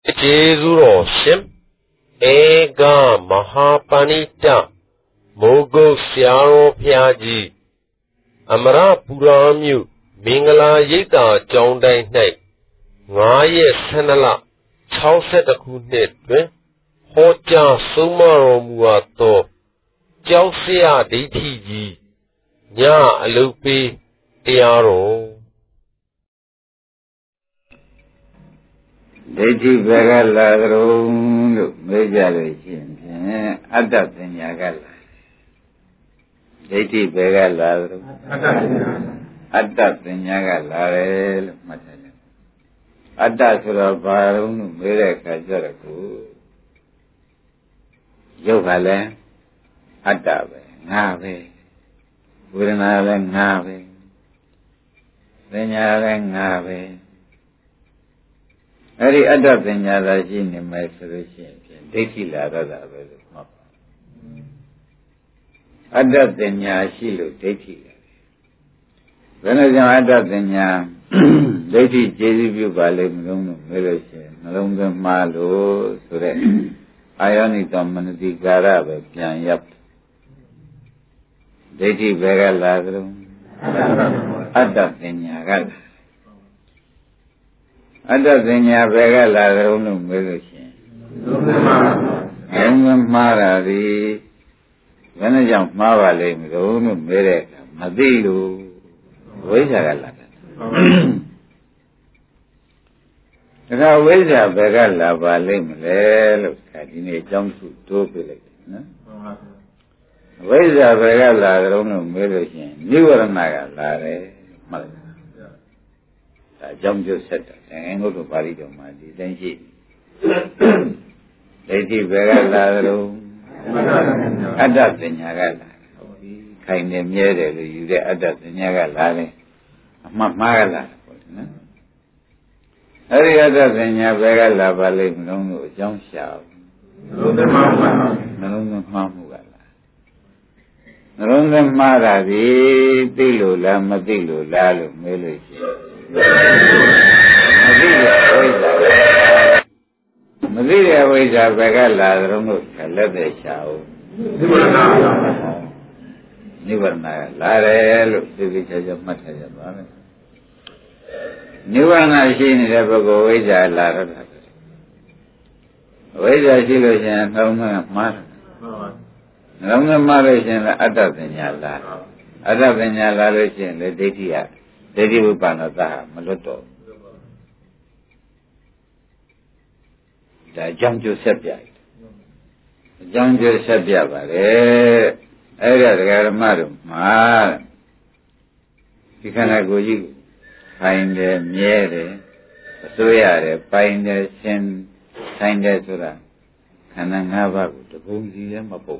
Jezuro Shim Ega Mahapanita Mogo Siaro Piaji Amara Puramyu Mingala Yita Jondai Night Ngaye Senala Chauset Kunit Hoja Sumaro Muato Jausia Diti Nya Alupi Tiaro Deji Begala Room, Mejalation, Adapting Yagala. Deji Begala, Adapting Yagala, Matana. Adasura Barum, Mereka Jaraku. Yogale, Adabe, Nave, Urinale Nave, Venyale Nave. Very other thing as I see in my solution, Deki Lara, other than Yashilu, Deki. When I am other than Ya, Deki Jesu Balim, Milation, Malunga Malo, Sure, Ionic Dominity Garab, Pian Yap, Deki Vega Lazarus, other than Yagal. Other than Vega Lazarus, Milation. Marari, when I jump Mavalim, Rome, Mereka, Madilu, Vizagala. Now, Viza Begala Valim, Lel, Cadine, jump to Topil. Viza Begala, Rome, Milation, Newer Naga, Lare, Malaka. Jump to set and go to Parito, my then she. Lady Begala, Adapting Yagala. Kind of near you get adapting Yagala, Magala. Every other than Yagala Valley, no jump shout. No Mamugala. Rundam Maravi, Tilu, Lamatilu, Lalu, Militia. Madia Vija Begala, Rungu, Kalade Shao. Nivarna, Lare, Divija Mataja. Nivarna, she never go Vija Lara. Vija Silojan, Roma Mar. Roma Maration, Adapanyala. Adapanyala, the Detia. Dedi Upanata, Maloto. The jump to subject. Jump to subject, Area Marum, Ma. You cannot go you. Find the Miere, Soyare, find the Sin, find the Sura. Kanangava, the Bunzi and Mapo.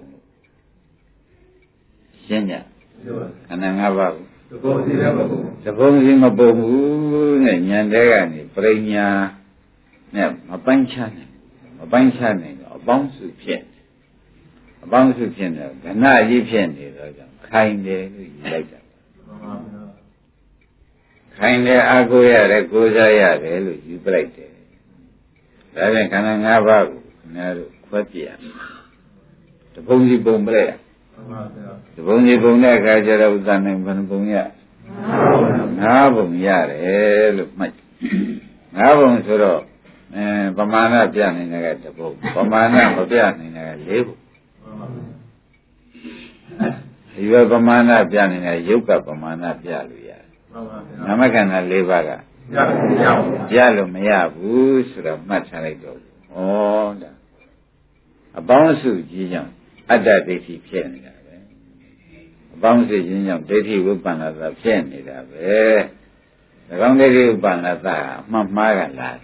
Senya, Kanangava. Suppose him a boom and Yandagani, Prenya, a banchani, a bounce of pen. A bounce of pen, a naji pen, kind like that. Kind Agoya, Gozaya, you break it. Then can have a quatia. The Bonzi Bombre. The Bonzi Bonga Gajara was done in Banbunya. Nabum Yare, look much. Nabum Suro, Pamana Pian in a book, Pamana Pian in a label. You have Pamana Pian in a Yuka Pamana Pialuya. Namakana Levaga. Yalo Maya, Busra, much like those. Oh, a bounce of Gijan, at that they see Pian. Bounce in your dirty weapon as a pen, the wrong lady weapon as a Mamma Lada.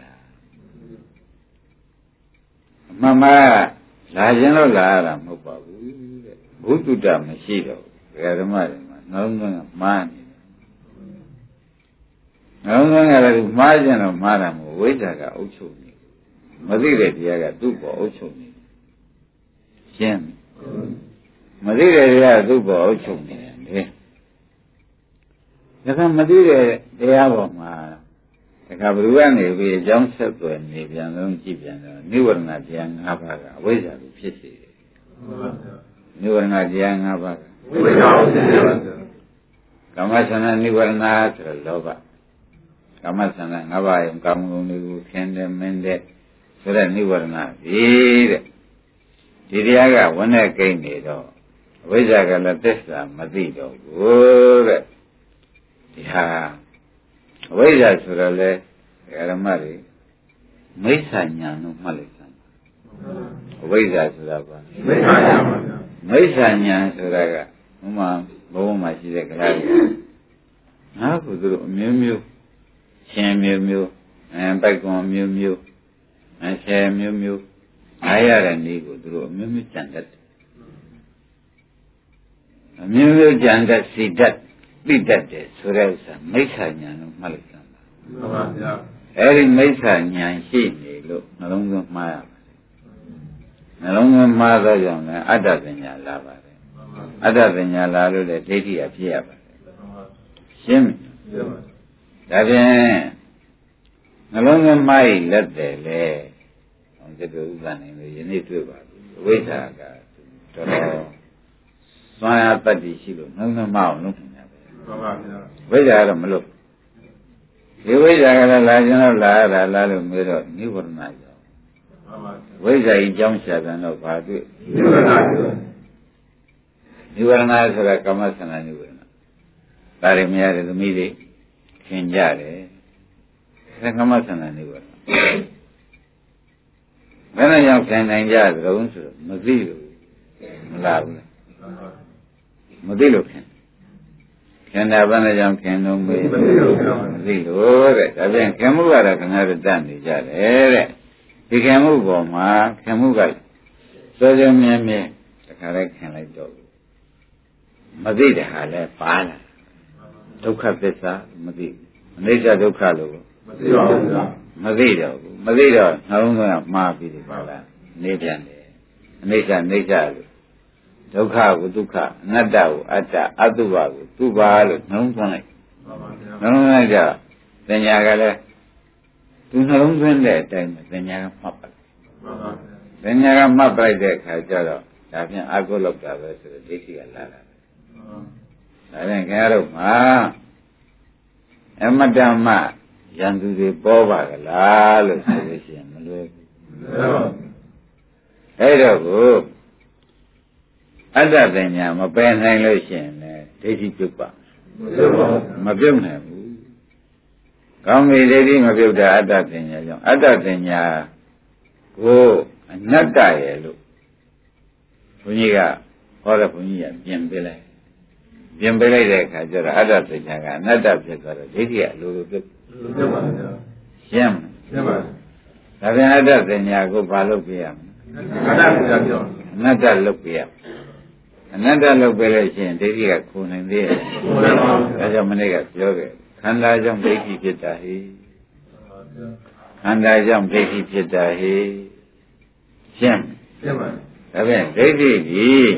Mamma, Lajano Lara, Mobabu, Butuda Machido, Garamari, no man. No one margin of Madame, Wajaga Ochoni. Madrid, Yaga Dubo Ochoni. Jim. Madrid, Dubo Ochoni. The Madrid, they have ခါဘုရားနေပြီးအကြောင်းဆက်သွယ်နေပြန်လုံးကြည့်ပြန်တော့နိဝရဏတရား၅ပါးကအဝိဇ္ဇာကိုဖြစ်စေတယ်နိဝရဏတရား၅ပါးကဝိဇ္ဇာကိုဖြစ်စေပါကာမဆန္ဒနိဝရဏဆိုတော့လောဘကာမဆန္ဒ၅ပါးယုံကာမဂုဏ်တွေကိုခင်းတယ်မင်းတဲ့ဆိုတဲ့နိဝရဏကြီးတဲ့ဒီတရားကဝနဲ့ကိန်းနေတော့အဝိဇ္ဇာကလည်းသစ္စာမသိတော့ဘူးတဲ့ဒီဟာအဝိဇ္ဇာဆိုတော့လေဓမ္မတွေမိစ္ဆာညာလို့မှတ်လိုက်စမ်းအဝိဇ္ဇာဆိုတာကမိစ္ဆာညာပါဗျာမိစ္ဆာညာဆိုတာကဘုမဘုံမှာရှိတဲ့ကလားငါကသူတို့အမျိုးမျိုးရှင်မျိုးမျိုးပိုက်ကွန်မျိုးမျိုးဆယ်မျိုးမျိုးအားရတဲ့နေ့ကိုသူတို့အမျိုးမျိုးကြံတတ်တယ်အမျိုးမျိုးကြံတတ်စီတတ်သိတတ်တယ်ဆိုတဲ့ဥစ္စာမိစ္ဆာညာလို့မှတ်လိုက်စမ်းပါမှန်ပါဗျာအဲ့ဒီမိစ္ဆာညာရှိနေလို့နှလုံးသွင်းမှားရပါတယ်နှလုံးသွင်းမှားသောကြောင့်လည်းအတ္တပညာလာပါတယ်အတ္တပညာလာလို့လည်းဒိဋ္ဌိအဖြစ်ရပါတယ်ရှင်းပြီဒါဖြင့်နှလုံးသွင်းမှားရလက်တယ်လေဟောဒီလိုဥပ္ပန္နေလို့ယနေ့တွေ့ပါပြီအဝိဇ္ဇာကတော်တော်စွမ်းအားတတ္တိရှိလို့နှလုံးသွင်းမှားအောင်လုပ်နေတာပဲမှန်ပါဗျာဝိဇ္ဇာကတော့မလုပ်ဒီဝိဇ္ဇာကလည်းလာခြင်းတော့လာရတာလာလို့မျိုးတော့နိဝရဏကြောင့်ဝိဇ္ဇာကြီးကြောင်းရှာတယ်တော့ဘာတွေ့နိဝရဏဆိုတာကာမဆန္ဒနိဝရဏဒါတွေမရတယ်သမီးတွေခင်ကြတယ်ဒါကာမဆန္ဒနိဝရဏဘယ်နဲ့ကြောင့်ခင်နိုင်ကြသလဲဆိုတော့မသိလို့မလာဘူးမသိလို့ခင်ခင်တာဘယ်နဲ့ကြောင့်ခင်တော့မေးမသိလို့တဲ့ဒါပြန်ခင်မှုကတော့ခင်ဗျားတို့တတ်နေကြတယ်တဲ့ဒီခင်မှုပေါ်မှာခင်မှုကစောစောမြဲမြဲတခါလဲခင်လိုက်တော့မသိတဲ့ဟာလဲပါလာဒုက္ခသစ္စာမသိအနိစ္စဒုက္ခလို့မသိပါဘူးမသိတော့ဘူးမသိတော့နှလုံးသွင်းမှားပြီးပါလားနေပြန်တယ်အနိစ္စနိစ္စလို့ဒုက္ခကိုဒုက္ခအနတ္တကိုအတ္တအတုပကိုသူပါလို့နှလုံးသွင်းလိုက်နှလုံးသွင်းလိုက်ကြပညာကလည်းသူနှလုံးသွင်းတဲ့အတိုင်းပညာကမှတ်ပါပညာကမှတ်ပလိုက်တဲ့အခါကျတော့ဒါဖြင့်အကုလောက်တာပဲဆိုတော့ဒိဋ္ဌိကလာတာပဲဒါဖြင့်ခင်ဗျားတို့မှာအမတ္တမယန္တုတွေပေါ်ပါကလားလို့ဆိုလို့ရှိရင်မလွယ်ဘူးအဲ့တော့ကိုအတ္တပညာမပယ်နိုင်လို့ရှိရင်လည်းဒိဋ္ဌိပြုတ်ပါမပြုတ်နိုင်ဘူးကောင်းပြီဒိဋ္ဌိမပြုတ်တာအတ္တပညာကြောင့်အတ္တပညာကိုအနတ္တရဲ့လို့ဘုန်းကြီးကဟောတဲ့ဘုန်းကြီးကပြင်ပေးလိုက်တဲ့အခါကျတော့အတ္တပညာကအနတ္တဖြစ်သွားတော့ဒိဋ္ဌိကအလိုလိုပြုတ်ပါဗျာရှင်းပါဒါပြန်အတ္တပညာကိုဘာလုပ်ပြရမလဲအနတ္တလုပ်ပြရအနတ္တလုပ်ပြလို့ရှိရင်ဒိဋ္ဌိကခိုးနိုင်သေးရဲ့ဒါကြောင့်မနေ့ကပြောခဲ့ခန္ဓာကြောင့်ဒိဋ္ဌိဖြစ်တာဟိခန္ဓာကြောင့်ဒိဋ္ဌိဖြစ်တာဟိရှင်းပါဒါပြန်ဒိဋ္ဌိကြီး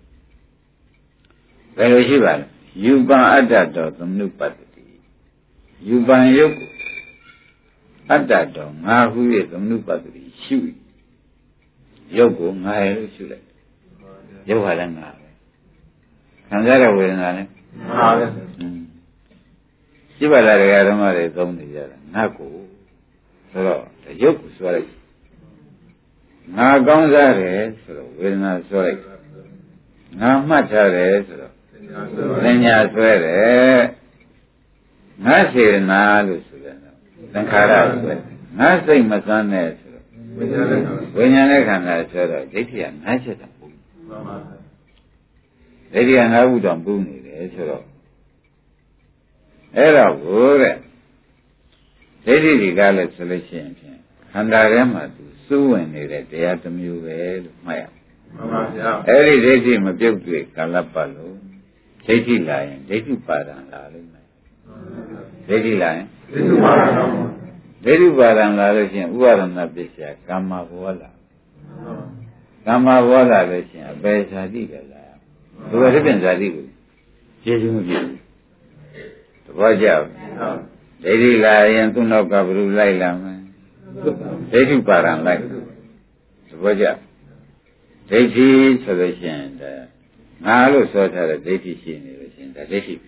ဘယ်လိုရှိပါလဲယူပံအတ္တတော်သမနုပတ္တိယူပံယုတ်အတ္တတော်ငါဟု၍သမနုပတ္တိရှုယုတ်ကိုငါရဲ့လို့ရှုလိုက်ယုတ်ဟာလည်းငါပဲခံစားတဲ့ဝေဒနာလည်းငါပဲရှိပါလားတရားဓမ္မတွေသုံးနေကြတာငါကိုဆိုတော့ယုတ်ကိုဆိုလိုက်ငါကောင်းစားတယ်ဆိုတော့ဝေဒနာဆိုလိုက်ငါမှတ်ထားတယ်ဆိုတော့ပညာဆွဲတယ်ငါစေနာလို့ဆိုတယ်သင်္ခါရဆွဲငါစိတ်မစွမ်းနဲ့ဆိုတော့ဝိညာဉ်နဲ့ခန္ဓာဆွဲတော့ဒိဋ္ဌိကငါချက်တာဘူးဒိဋ္ဌိကငါဘူးတော့ပူးနေတယ်ဆိုတော့အဲ့တော့ဘုတဲ့ဒိဋ္ဌိဒီကလည်းဆိုလို့ရှိရင်ဖြင့်ခန္ဓာထဲမှာသူစူးဝင်နေတဲ့တရားတစ်မျိုးပဲလို့မှတ်ရမှန်ပါဗျာအဲ့ဒီဒိဋ္ဌိမပြုတ်တွေ့ကာလပတ်လို့ဒိဋ္ဌိလာရင်ဒိဋ္ဌိပါဒံလာလိမ့်မယ်ဒိဋ္ဌိလာရင်ဒိဋ္ဌိပါဒံဒိဋ္ဌိပါဒံလာလို့ရှိရင်ဥပါဒနာပစ္စယကာမဘောလာကာမဘောလာလို့ရှိရင်အပေဇာတိပဲလာဘယ်လိုဖြစ်ဇာတိကိုကျေစုမပြည့်သဘောကျဒိဋ္ဌိလာရင်သူ့နောက်ကဘယ်လိုလိုက်လာမလဲဒိဋ္ဌိပါဒံလိုက်သဘောကျဒိဋ္ဌိဆိုလို့ရှိရင်ငါလို့ဆိုထားတဲ့ဒိဋ္ဌိရှိနေလို့ရှိရင်ဒါဒိဋ္ဌိ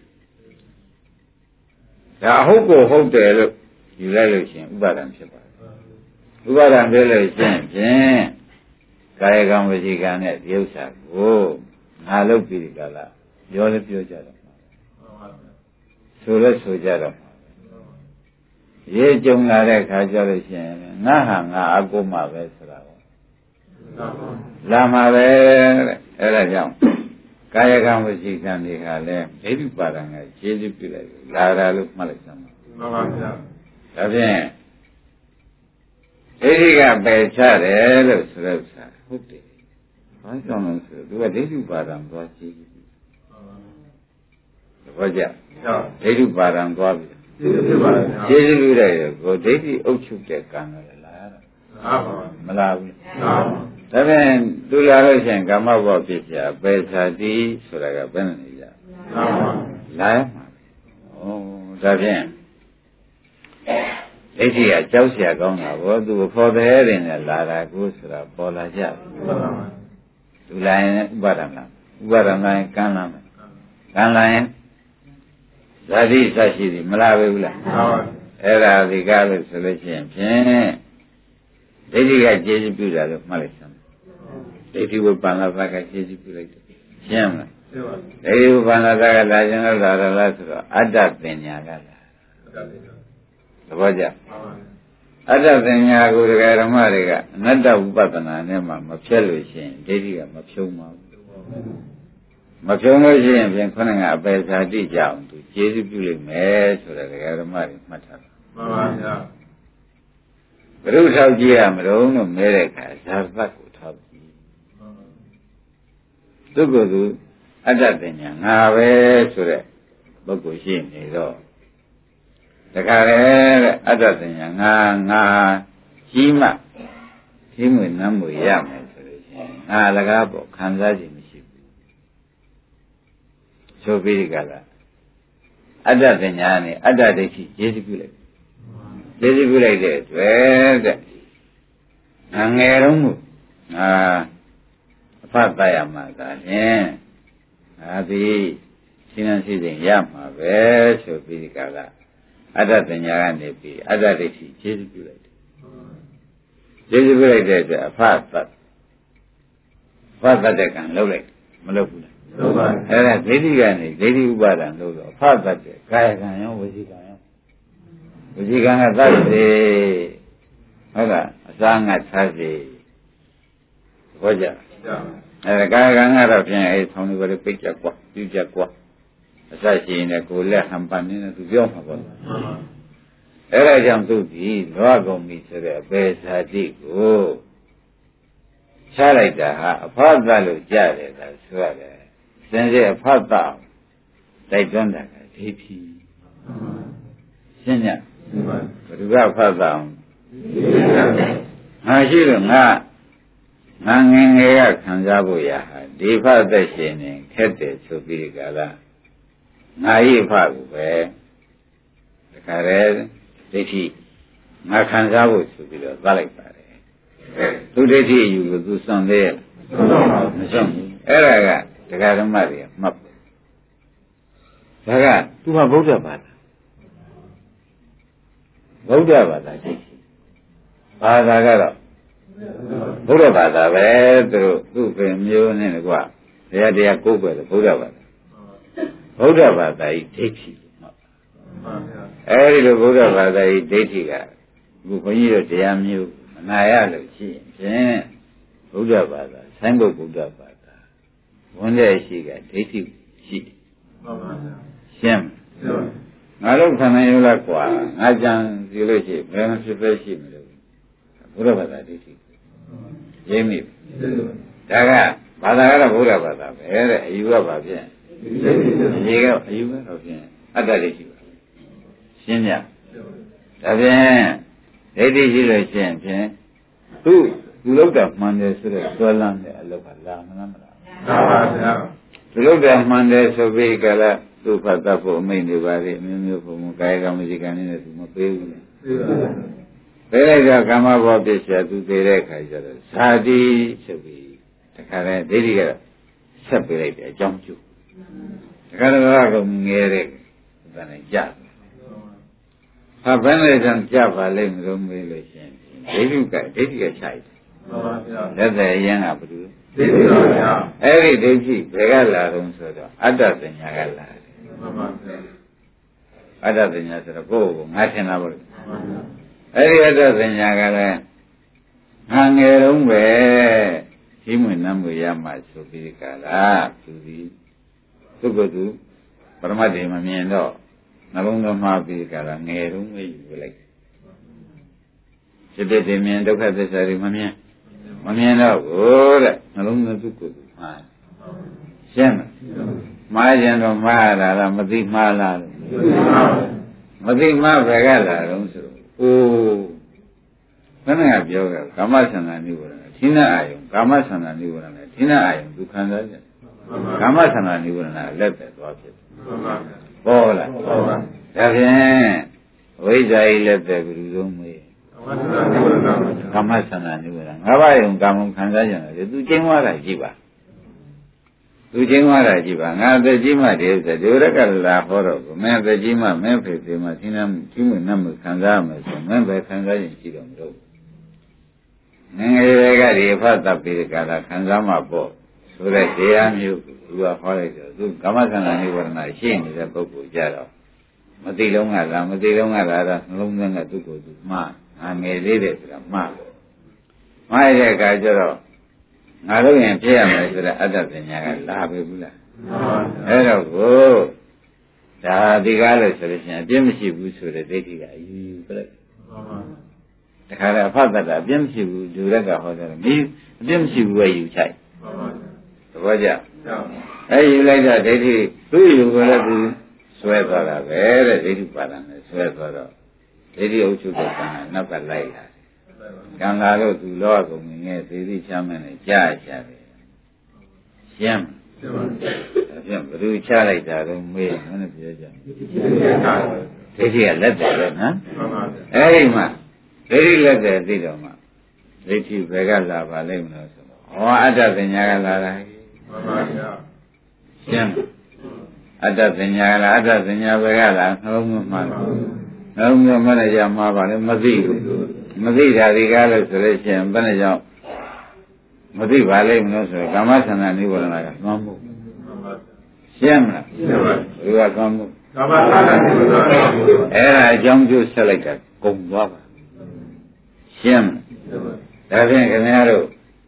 ဒါအဟုတ်ကိုဟုတ်တယ်လို့ယူလိုက်လို့ရှိရင်ဥပါဒံဖြစ်ပါတယ်ဥပါဒံဖြစ်လို့ရှိရင်ဖြင့်ကာယကံဝစီကံနဲ့ဒီဥစ္စာကိုငါလုပ်ပြီးဒီကလာပြောလည်းပြောကြတော့ဆိုလည်းဆိုကြတော့ရေးကြုံလာတဲ့ခါကျလို့ရှိရင်ငါဟာငါအကုမပဲဆိုတာကိုလာမှာပဲအဲ့ဒါကြောင့်ကာယကံဝစီကံတွေကလည်းဒိဋ္ဌိပါဒံကခြေစွပ်ပြလိုက်လာတာလို့မှတ်လိုက်စမ်းပါမှန်ပါဗျာဒါဖြင့်ဒိဋ္ဌိကပယ်ချတယ်လို့ဆိုတဲ့ဥစ္စာဟုတ်တယ်ဘာကြောင့်လဲဆိုတော့သူကဒိဋ္ဌိပါဒံသွားခြေစွပ်ပြသဘောကျဒိဋ္ဌိပါဒံသွားပြီခြေစွပ်ပြလိုက်ကိုဒိဋ္ဌိအုပ်ချုပ်တဲ့ကံလည်းလာရတာမလားဘူးဒါဖြင့်သူလာလို့ရှိရင်ကာမဘဝဖြစ်자ပယ်ချတိဆိုတာကဘယ်နဲ့နေကြလာရမှာဒါဖြင့်ဒိဋ္ဌိကကြောက်เสียကောင်းတာဘောသူခေါ်တဲ့ရင်လည်းလာတာကိုဆိုတာပေါ်လာကြသူလာရင်ဥပါဒံလာဥပါဒံလာရင်ကံလာမယ်ကံလာရင်ဇာတိစရှိသည်မလားပဲဘူးလားအဲ့ဒါဒီကားလို့ဆိုလို့ရှိရင်ဖြင့်ဒိဋ္ဌိကကျေစုပြုတာလို့မှတ်လိုက်စမ်းဒိဋ္ဌိဝိပန္နသကကျေစုပြုလိုက်တယ်ရှင်းမလားဒိဋ္ဌိဝိပန္နသကလာခြင်းလို့လာတော့လားဆိုတော့အတ္တပညာကလာသဘောကျအတ္တပညာကိုဒကာဓမ္မတွေကအနတ္တဝိပဿနာနဲ့မှမဖြတ်လို့ရှိရင်ဒိဋ္ဌိကမဖြုံးပါဘူးမဖြုံးလို့ရှိရင်ဖြင့်ခொနကအပေစာတိကြအောင်သူကျေစုပြုလိုက်မယ်ဆိုတဲ့ဒကာဓမ္မတွေမှတ်ထားပါမှန်ပါဗျာဘုရုထောက်ကြည့်ရမလို့လို့မဲတဲ့အခါဇာတ်ကိုထောက်ကြည့်သူကသူအတ္တပညာငါပဲဆိုတဲ့ပုဂ္ဂိုလ်ရှိနေတော့တခါလေတဲ့အတ္တပညာငါကြီးမှကြီးမွေနမ်းမွေရမယ်ဆိုလို့ရှိရင်ငါလကားပေါ့ခံစားခြင်းမရှိဘူးဆိုပြီးဒီကလာအတ္တပညာနဲ့အတ္တဒိဋ္ဌိကျေစုပြုလိုက်ကျေစုပြုလိုက်တဲ့အတွက်တဲ့ငယ်တုန်းကအဖတ်တရမှာသာဖြင့်ဒီရှင်းလင်းသိစဉ်ရမှာပဲဆိုပြီးဒီကလာအတ္တပညာကနေပြီးအတ္တဒိဋ္ဌိကျေစုပြုလိုက်တယ်ကျေစုပြုလိုက်တဲ့အတွက်အဖတ်တဲ့ကံလှုပ်လိုက်မလှုပ်ဘူးလားလှုပ်ပါအဲ့ဒါဒိဋ္ဌိကနေဒိဋ္ဌိဥပါဒံလှုပ်တော့အဖတ်တဲ့ကာယကံရောဝစီကံရောဝစီကံကသတ်စေဟုတ်လားအစာငတ်ထားစေဟောကြအဲ့ဒါကာယကံကတော့ဖြင့်အဲ့ဆောင်းလေးပဲပိတ်ကြကွာပြုကြကွာအစရှိရင်လည်းကိုယ်လက်ဟန်ပန်နေတယ်သူပြောမှာပေါ့အဲ့ဒါကြောင့်သူဒီလောကုန်ပြီဆိုတဲ့အပေစာတိကိုချလိုက်တာဟာအဖတ်သလို့ကြားတယ်ဒါဆိုရတယ်စင်စစ်အဖတ်သတိုက်တွန်းတာကဒိဋ္ဌိရှင်းညဘယ်သူကဖတ်သအောင်ငါရှိလို့ငါငယ်ငယ်ကခံစားဖို့ရဟာဒီဖတ်သက်ရှင်နေခက်တယ်ဆိုပြီးကြလားငါဤဖကိုပဲတခါတည်းဒိဋ္ဌိငါခံစားဖို့ဆိုပြီးတော့သတ်လိုက်ပါတယ်သူဒိဋ္ဌိယူလို့သူစွန့်သေးရဲ့မစွန့်ဘူးအဲ့ဒါကဒကာဓမ္မတွေကမှတ်ဒါကသူကဗုဒ္ဓဘာသာဒိဋ္ဌိဘာသာကတော့ဘုရားဘာသာပဲသူတို့သူ့ပင်မျိုးနဲ့ကွာတရားကိုးကွယ်တယ်ဘုရားဘာသာဗုဒ္ဓဘာသာဤဒိဋ္ဌိအဲဒီလိုဗုဒ္ဓဘာသာဤဒိဋ္ဌိကအခုဘုန်းကြီးတို့တရားမျိုးမနာရလို့ရှိရင်ဗုဒ္ဓဘာသာဆိုင်ဘုဗုဒ္ဓဘာသာဝန်တဲ့ရှိကဒိဋ္ဌိရှိရှင်းငါတို့ခံနိုင်ရလားကွာငါကြံစီလို့ရှိဘယ်မှာဖြစ်ပဲရှိမလို့ဘုရားဘာသာဒိဋ္ဌိရင်းမိဒါကဘာသာကတော့ဘုရားဘာသာပဲတဲ့အယူကဘာဖြစ်အယူကတော့ဖြင့်အတ္တဒိဋ္ဌိပါရှင်းကြဒါဖြင့်ဒိဋ္ဌိရှိလို့ရှိရင်ဖြင့်သူလောက်တာမှန်တယ်ဆိုတော့သွဲလန်းတဲ့အလုပ်ကလာမလားမလားမှန်ပါဗျာသူလောက်တာမှန်တယ်ဆိုပြီးကြလားသူ့ဖတ်တတ်ဖို့အမိန့်တွေပါလေမျိုးမျိုးပုံကာယကံမရှိကံနဲ့သူမပေးဘူးလေပေးလိုက်တော့ကာမဘောပစ္စယသူသေးတဲ့ခါကျတော့ဇာတိဆိုပြီးတခါတည်းဒိဋ္ဌိကဆက်ပေးလိုက်တယ်အကြောင်းကျိုးတခါတော့ငယ်တဲ့ဗာနဲ့ကြဟာဘယ်နဲ့ကြောင့်ကြပါလိမ့်မလို့မေးလို့ရှိရင်ဒိဋ္ဌိကခြိုက်တယ်မှန်ပါဗျာလက်သက်အရင်ကဘယ်လိုဒိဋ္ဌိပါဗျာအဲ့ဒီဒိဋ္ဌိဘယ်ကလာတော့ဆိုတော့အတ္တပညာကလာတယ်မှန်ပါဗျာအတ္တပညာဆိုတော့ကိုယ့်ကိုငါထင်တာပေါ့မှန်ပါဗျာအဲ့ဒီအတ္တပညာကလည်းငါငယ်တုန်းပဲဒီမွေနမ်းမွေရမှဆိုပြီးကြလားသူဒီသူကသူပရမတ်တွေမမြင်တော့နှလုံးသွင်းမှပြီးကြလားငယ်တုန်းပဲယူလိုက်ဖြစ်ဖြစ်တင်မြင်ဒုက္ခသစ္စာတွေမမြင်တော့ဘူးတဲ့နှလုံးသွင်းသူကသူမှားရှင်းမှားရင်တော့မှားတာလားမသိမှားလားမသိမှားပဲကလာတော့ဆိုအိုးဘယ်နဲ့ပြောကြကာမဆန္ဒနိဝရဏဌိနအာယုံကာမဆန္ဒနိဝရဏဌိနအာယုံဒုက္ခသာကြကာမဆန္ဒနိဝရဏလက်ပဲသွားဖြစ်ပေါ်လားဒါဖြင့်ဝိဇ္ဇာဤလက်ပဲဘယ်လိုဆုံးမေးကာမဆန္ဒနိဝရဏငါးပါးယုံကာမခံစားကြတယ်သူကျင်းသွားတာကြည့်ပါငါအသက်ကြီးမှတည်းဆိုဒီရက်ကလာဟောတော့မင်းအသက်ကြီးမှမင်းဖေဖေမှသင်္နမ်းကြီးမနတ်ခံစားရမယ်ဆိုမင်းပဲခံစားရင်ရှိတော့မလို့ငငယ်တွေကဒီဖတ်တပ်ပြီးကြတာခံစားမှပေါ့ဆိုတဲ့တရားမျိုးသူကဟောလိုက်တော့သူကာမဆန္ဒနိဝရဏရှိနေတဲ့ပုဂ္ဂိုလ်ကြတော့မသိလုံးကလားမသိလုံးကလားတော့နှလုံးသွင်းကသူ့ကိုယ်သူမှားငါငယ်သေးတယ်ဆိုတာမှားတဲ့အခါကျတော့ငါတို့ရင်ဖြစ်ရမယ်ဆိုတဲ့အတ္တပညာကလာပြီဘူးလားအဲ့တော့ကိုဒါဒီကားလို့ဆိုလို့ရှိရင်အပြစ်မရှိဘူးဆိုတဲ့ဒိဋ္ဌိကအယူပြလိုက်တခါတော့အဖတ်တတ်တာအပြစ်မရှိဘူးလူရက်ကဟောတယ်မင်းအပြစ်မရှိဘူးပဲယူချိုက်သဘောကျအဲ့ယူလိုက်တာဒိဋ္ဌိသူ့ယူကိုလည်းသူဆွဲသွားတာပဲတဲ့ဒိဋ္ဌိပါဒံနဲ့ဆွဲသွားတော့ဒိဋ္ဌိအုပ်ချုပ်တဲ့ကံကနောက်ကလိုက်လာကံလာလို့သူလောကကုန်ငယ်သေးသေးချမ်းမယ်နဲ့ကြားချတယ်ရှင်းဒါပြန်ဘယ်သူချလိုက်တာတော့မေးမနဲ့ပြောကြဒိဋ္ဌိကလက်တယ်ပဲနော်အဲ့ဒီမှာဒိဋ္ဌိလက်တယ်သိတော့မှဒိဋ္ဌိဘယ်ကလာပါလိမ့်မလို့ဆိုတော့ဟောအတ္တပညာကလာတာမှန်ပါဗျာရှင်းအတ္တပညာကလာအတ္တပညာဘယ်ကလာနှလုံးသွင်းမှနှလုံးသွင်းမှလည်းရမှာပါလေမသိဘူးမသိတာဒီကားလို့ဆိုလို့ရှိရင်ဘယ်နဲ့ကြောင့်မသိပါလိမ့်မလို့ဆိုတော့ကာမဆန္ဒနိဝရဏကကောင်းမှုရှင်းမလားရှင်းပါဘူးဒီကကောင်းမှုကာမဆန္ဒနိဝရဏအဲ့ဒါအကြောင်းကျိုးဆက်လိုက်တာကုန်သွားပါရှင်းမလားဒါဖြင့်ခင်ဗျားတို့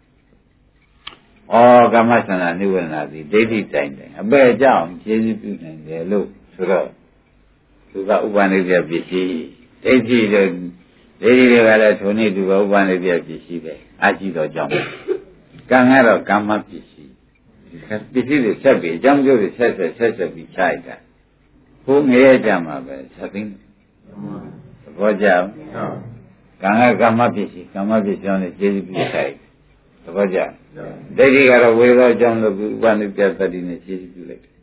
ကာမဆန္ဒနိဝရဏဒီဒိဋ္ဌိတိုင်အပဲအကြောင်းကျေးဇူးပြုနိုင်တယ်လို့ဆိုတော့သူကဥပနိဒေပစ္စည်းဒိဋ္ဌိတို့ဒိဋ္ဌိတွေကလည်းထုံနေသူကဥပနိဒေပစ္စည်းပဲအာကြည့်တော့ကြောင်းကံကတော့ကာမပစ္စည်းပစ္စည်းတွေဆက်ပြီးအကြောင်းကျိုးတွေဆက်ပြီးခြိုက်တာဘုံငရဲကြမှာပဲဆက်ပြီးသဘောကျကံကကာမပစ္စည်းကြောင့်လည်းကျေးဇူးပြုခြိုက်သဘောကျဒိဋ္ဌိကတော့ဝေသောအကြောင်းလို့ဥပနိဒေပတ္တိနဲ့ကျေးဇူးပြုလိုက်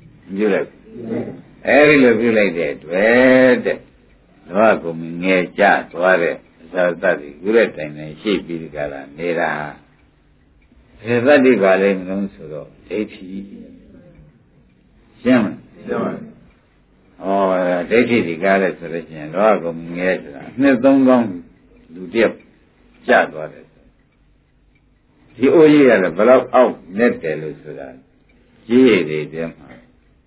အဲဒီလိုပြုလိုက်တဲ့တွေ့တဲ့လောကကုန်ငယ်ကြသွားတဲ့အစာသတ္တိကုရက်တိုင်နဲ့ရှိပြီးဒီကလာနေတာဘယ်သတ္တိပါလဲမလို့ဆိုတော့ဒိဋ္ဌိရှင်းမလားဒိဋ္ဌိဒီကားလဲဆိုလို့ရှိရင်လောကကုန်ငယ်ဆိုတာနှစ်3000လူတယောက်ကြသွားတယ်ဒီအိုးကြီးကလည်းဘယ်တော့အောက်နဲ့တယ်လို့ဆိုတာကြီးရည်တွေတည်းမှာ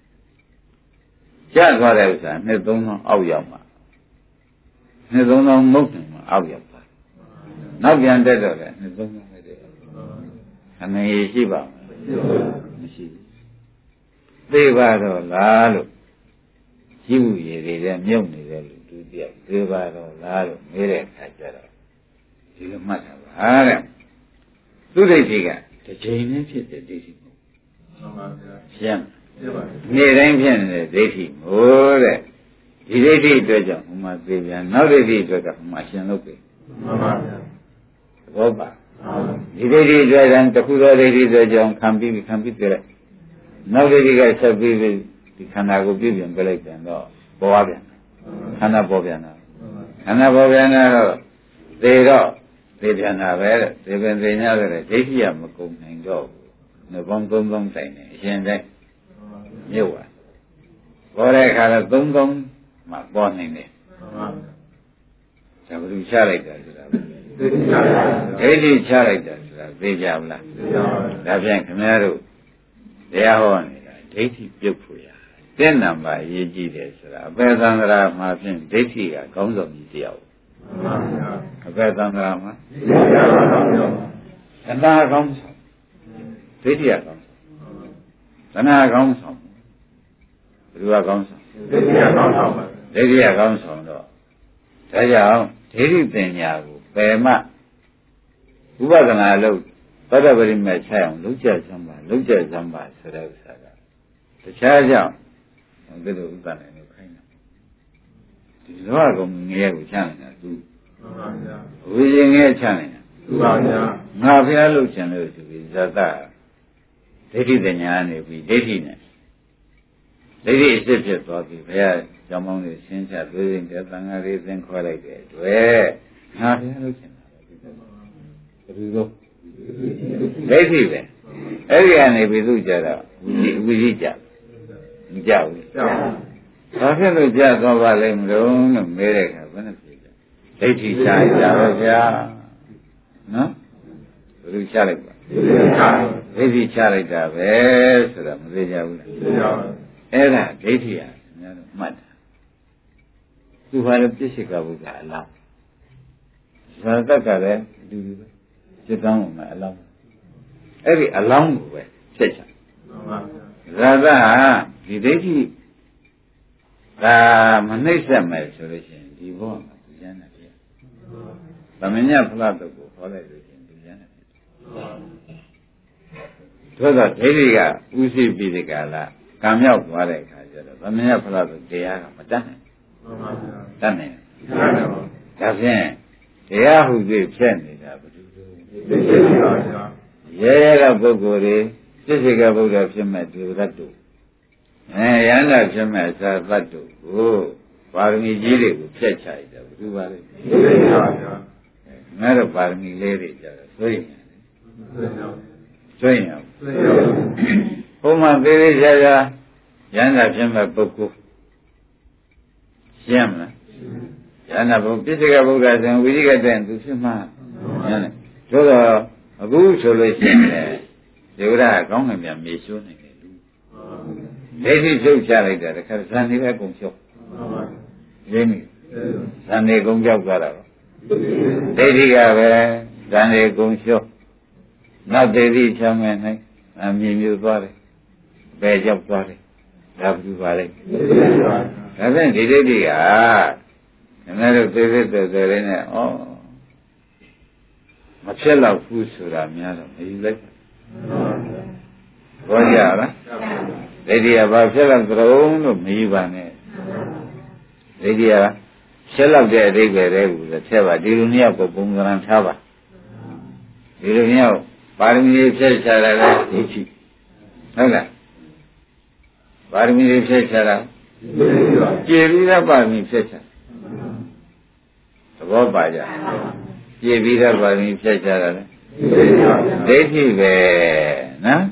ကြသွားတဲ့ဥစ္စာနှစ်3000အောက်ရောက်မှာနှစ်3000မုတ်တယ်မှာအောက်ရောက်ပါနောက်ပြန်တက်တော့လည်းနှစ်3000ပဲတဲ့အနေရှိပါမရှိသိပါတော့လားလို့ရှိမှုရည်တွေလည်းမြုပ်နေတယ်လို့သူတည်းသိပါတော့လားလို့မေးတဲ့အခါကျတော့ဒီလိုမှတ်တာပါတဲ့သူဒိဋ္ဌိကတစ်ချိန်နဲ့ဖြစ်တဲ့ဒိဋ္ဌိမို့မှန်ပါဗျာရှင်းနေ့တိုင်းဖြစ်နေတဲ့ဒိဋ္ဌိမို့တဲ့ဒီဒိဋ္ဌိအတွက်ကြောင့်ဟိုမှာသိပြန်နောက်ဒိဋ္ဌိအတွက်ကဟိုမှာရှင်းလို့ပြီမှန်ပါဗျာဘောပါဒီဒိဋ္ဌိအတွက်တခုသောဒိဋ္ဌိအတွက်ကြောင့်ခံပြီးပြလိုက်နောက်ဒိဋ္ဌိကဆက်ပြီးဒဒီခန္ဓာကိုပြုပြင်ပြလိုက်ပြန်တော့ပေါ်ပြန်ခန္ဓာပေါ်ပြန်တာခန္ဓာပေါ်ပြန်တော့သေတော့သေပြန်တာပဲသေပင်သေညဆိုတဲ့ဒိဋ္ဌိကမကုန်နိုင်တော့ဘူးနှပေါင်းသုံးတိုင်နေအရှင်တိုင်းမြုပ်သွားပေါ်တဲ့အခါတော့သုံးမှပေါ်နေတယ်ဒါဘယ်လိုချလိုက်တာဆိုတာဒိဋ္ဌိချလိုက်တာဆိုတာသိကြဘူးလားဒါဖြင့်ခင်ဗျားတို့တရားဟောနေတာဒိဋ္ဌိပြုတ်ဖို့ရတဲ့နံပါတ်အရေးကြီးတယ်ဆိုတာအပေသံဃာမှာဖြင့်ဒိဋ္ဌိကကောင်းဆောင်ကြီးတရားဟုတ်ပါဗျာအပေသံဃာမှာသနာကောင်းဆောင်ဒိဋ္ဌိကကောင်းဆောင်သနာကောင်းဆောင်ဘယ်သူကကောင်းဆောင်ဒိဋ္ဌိကကောင်းဆောင်ပါဒိဋ္ဌိကကောင်းဆောင်တော့ဒါကြောင့်ဒိဋ္ဌိပညာကိုပယ်မှဥပဒနာလို့သတ္တပရိမဲ့ချအောင်လုံးကြစမ်းပါလုံးကြစမ်းပါဆိုတဲ့ဥစ္စာကတခြားကြောင့်ဒီလိုဥပဒနာကိုခိုင်းတာဒီလောကကောင်ငရဲကိုချနေတာသူမှန်ပါဗျာဝိရင်ငရဲချနေတာသူပါဗျာငါဖျားလို့ချင်လို့သူပြီးဇာတဒိဋ္ဌိပညာနေပြီးဒိဋ္ဌိနဲ့ဒိဋ္ဌိအစ်ဖြစ်သွားပြီဘုရားကျောင်းပေါင်းတွေရှင်းချသွေးရင်တဲ့သံဃာတွေသင်ခေါ်လိုက်တဲ့အတွက်ငါဖျားလို့ချင်တာဘယ်လိုလဲဒိဋ္ဌိပဲအဲ့ဒီကနေပြီးသူကြတော့ဝိရိကြမကြဘူးဘာဖြစ်လို့ကြသွားပါလဲမလို့မေးတဲ့အခါဘယ်နဲ့ဖြစ်ကြဒိဋ္ဌိချရတာပဲဗျာနော်ဘယ်လိုချလိုက်ပါဒိဋ္ဌိချလိုက်တာပဲဆိုတာမသိကြဘူးလားသိကြပါဘူးအဲ့ဒါဒိဋ္ဌိဟာများတော့မှတ်တာသူဟာလည်းပြစ္ဆေကဘုရားအလားဇာတကလည်းအတူတူပဲစိတ်ကောင်းမှာအလောင်းအဲ့ဒီအလောင်းကိုပဲဖြစ်ချင်ဇာတဟာဒီဒိဋ္ဌိဒါမနှိမ့်ဆက်မယ်ဆိုလို့ရှိရင်ဒီဘောမှာသူရမ်းတယ်ပြသမညဖလားတုတ်ကိုခေါ်လိုက်လို့ရှိရင်သူရမ်းတယ်သို့သောဒိဋ္ဌိကဥသိပိဒကလာကံမြောက်သွားတဲ့အခါကျတော့သမညဖလားတုတ်တရားကမတတ်နိုင်တတ်နိုင်ဒါဖြင့်တရားဟုသိဖြစ်နေတာဘယ်လိုလဲရဲရဲကပုဂ္ဂိုလ်တွေစိတ်စိတ်ကဗုဒ္ဓဖြစ်မဲ့ဒီရတ္တုရဟန္တာဖြစ်မဲ့သာသတ္တုကိုပါရမီကြီးတွေကိုဖျက်ချလိုက်တယ်ဘယ်သူပါလဲငါတို့ပါရမီလေးတွေကြတော့ဆိုရင်ဘုံမှာသေးသေးချာချာရဟန္တာဖြစ်မဲ့ပုဂ္ဂိုလ်ရှင်းမလားယန္နာဘုပိစိကဗုဒ္ဓဆံဝိရိကတဲ့သူဖြစ်မှာဆိုတော့အခုဆိုလို့ရှိရင်ဒေဝရအကောင်းငယ်များမေရှိုးနေတယ်လူဒိဋ္ဌိချုပ်ချလိုက်တာတခါဇန်နေပဲကုန်ချုပ်ရင်းနေဇန်နေကုန်ကြောက်သွားတာဒိဋ္ဌိကပဲဇန်နေကုန်ချုပ်နောက်ဒိဋ္ဌိချမ်းမဲ့နိုင်အမြင်မျိုးသွားတယ်ဘယ်ကြောက်သွားတယ်ဒါဘူးပါလေဒါဖြင့်ဒီဒိဋ္ဌိကခင်ဗျားတို့သေသေးတော်တော်လေးနဲ့ဩမဖြစ်တော့ဘူးဆိုတာများတော့မယူလိုက်ဘောကြလားဒိဋ္ဌိကဘာဖြစ်တော့ကြုံလို့မယူပါနဲ့ဒိဋ္ဌိကဖြစ်တော့တဲ့အဓိပ္ပာယ်တွေကိုဆက်ပါဒီလိုနည်းကိုပုံစံထားပါဒီလိုနည်းပါရမီဖြစ်ချတာလည်းဒိဋ္ဌိဟုတ်လားပါရမီဖြစ်ချတာကျေပြီးတော့ပါရမီဖြစ်ချသဘောပါကြပြည့်ပြီးတော့ပါရင်ဖြတ်ကြတာလေဒိဋ္ဌိပဲနော်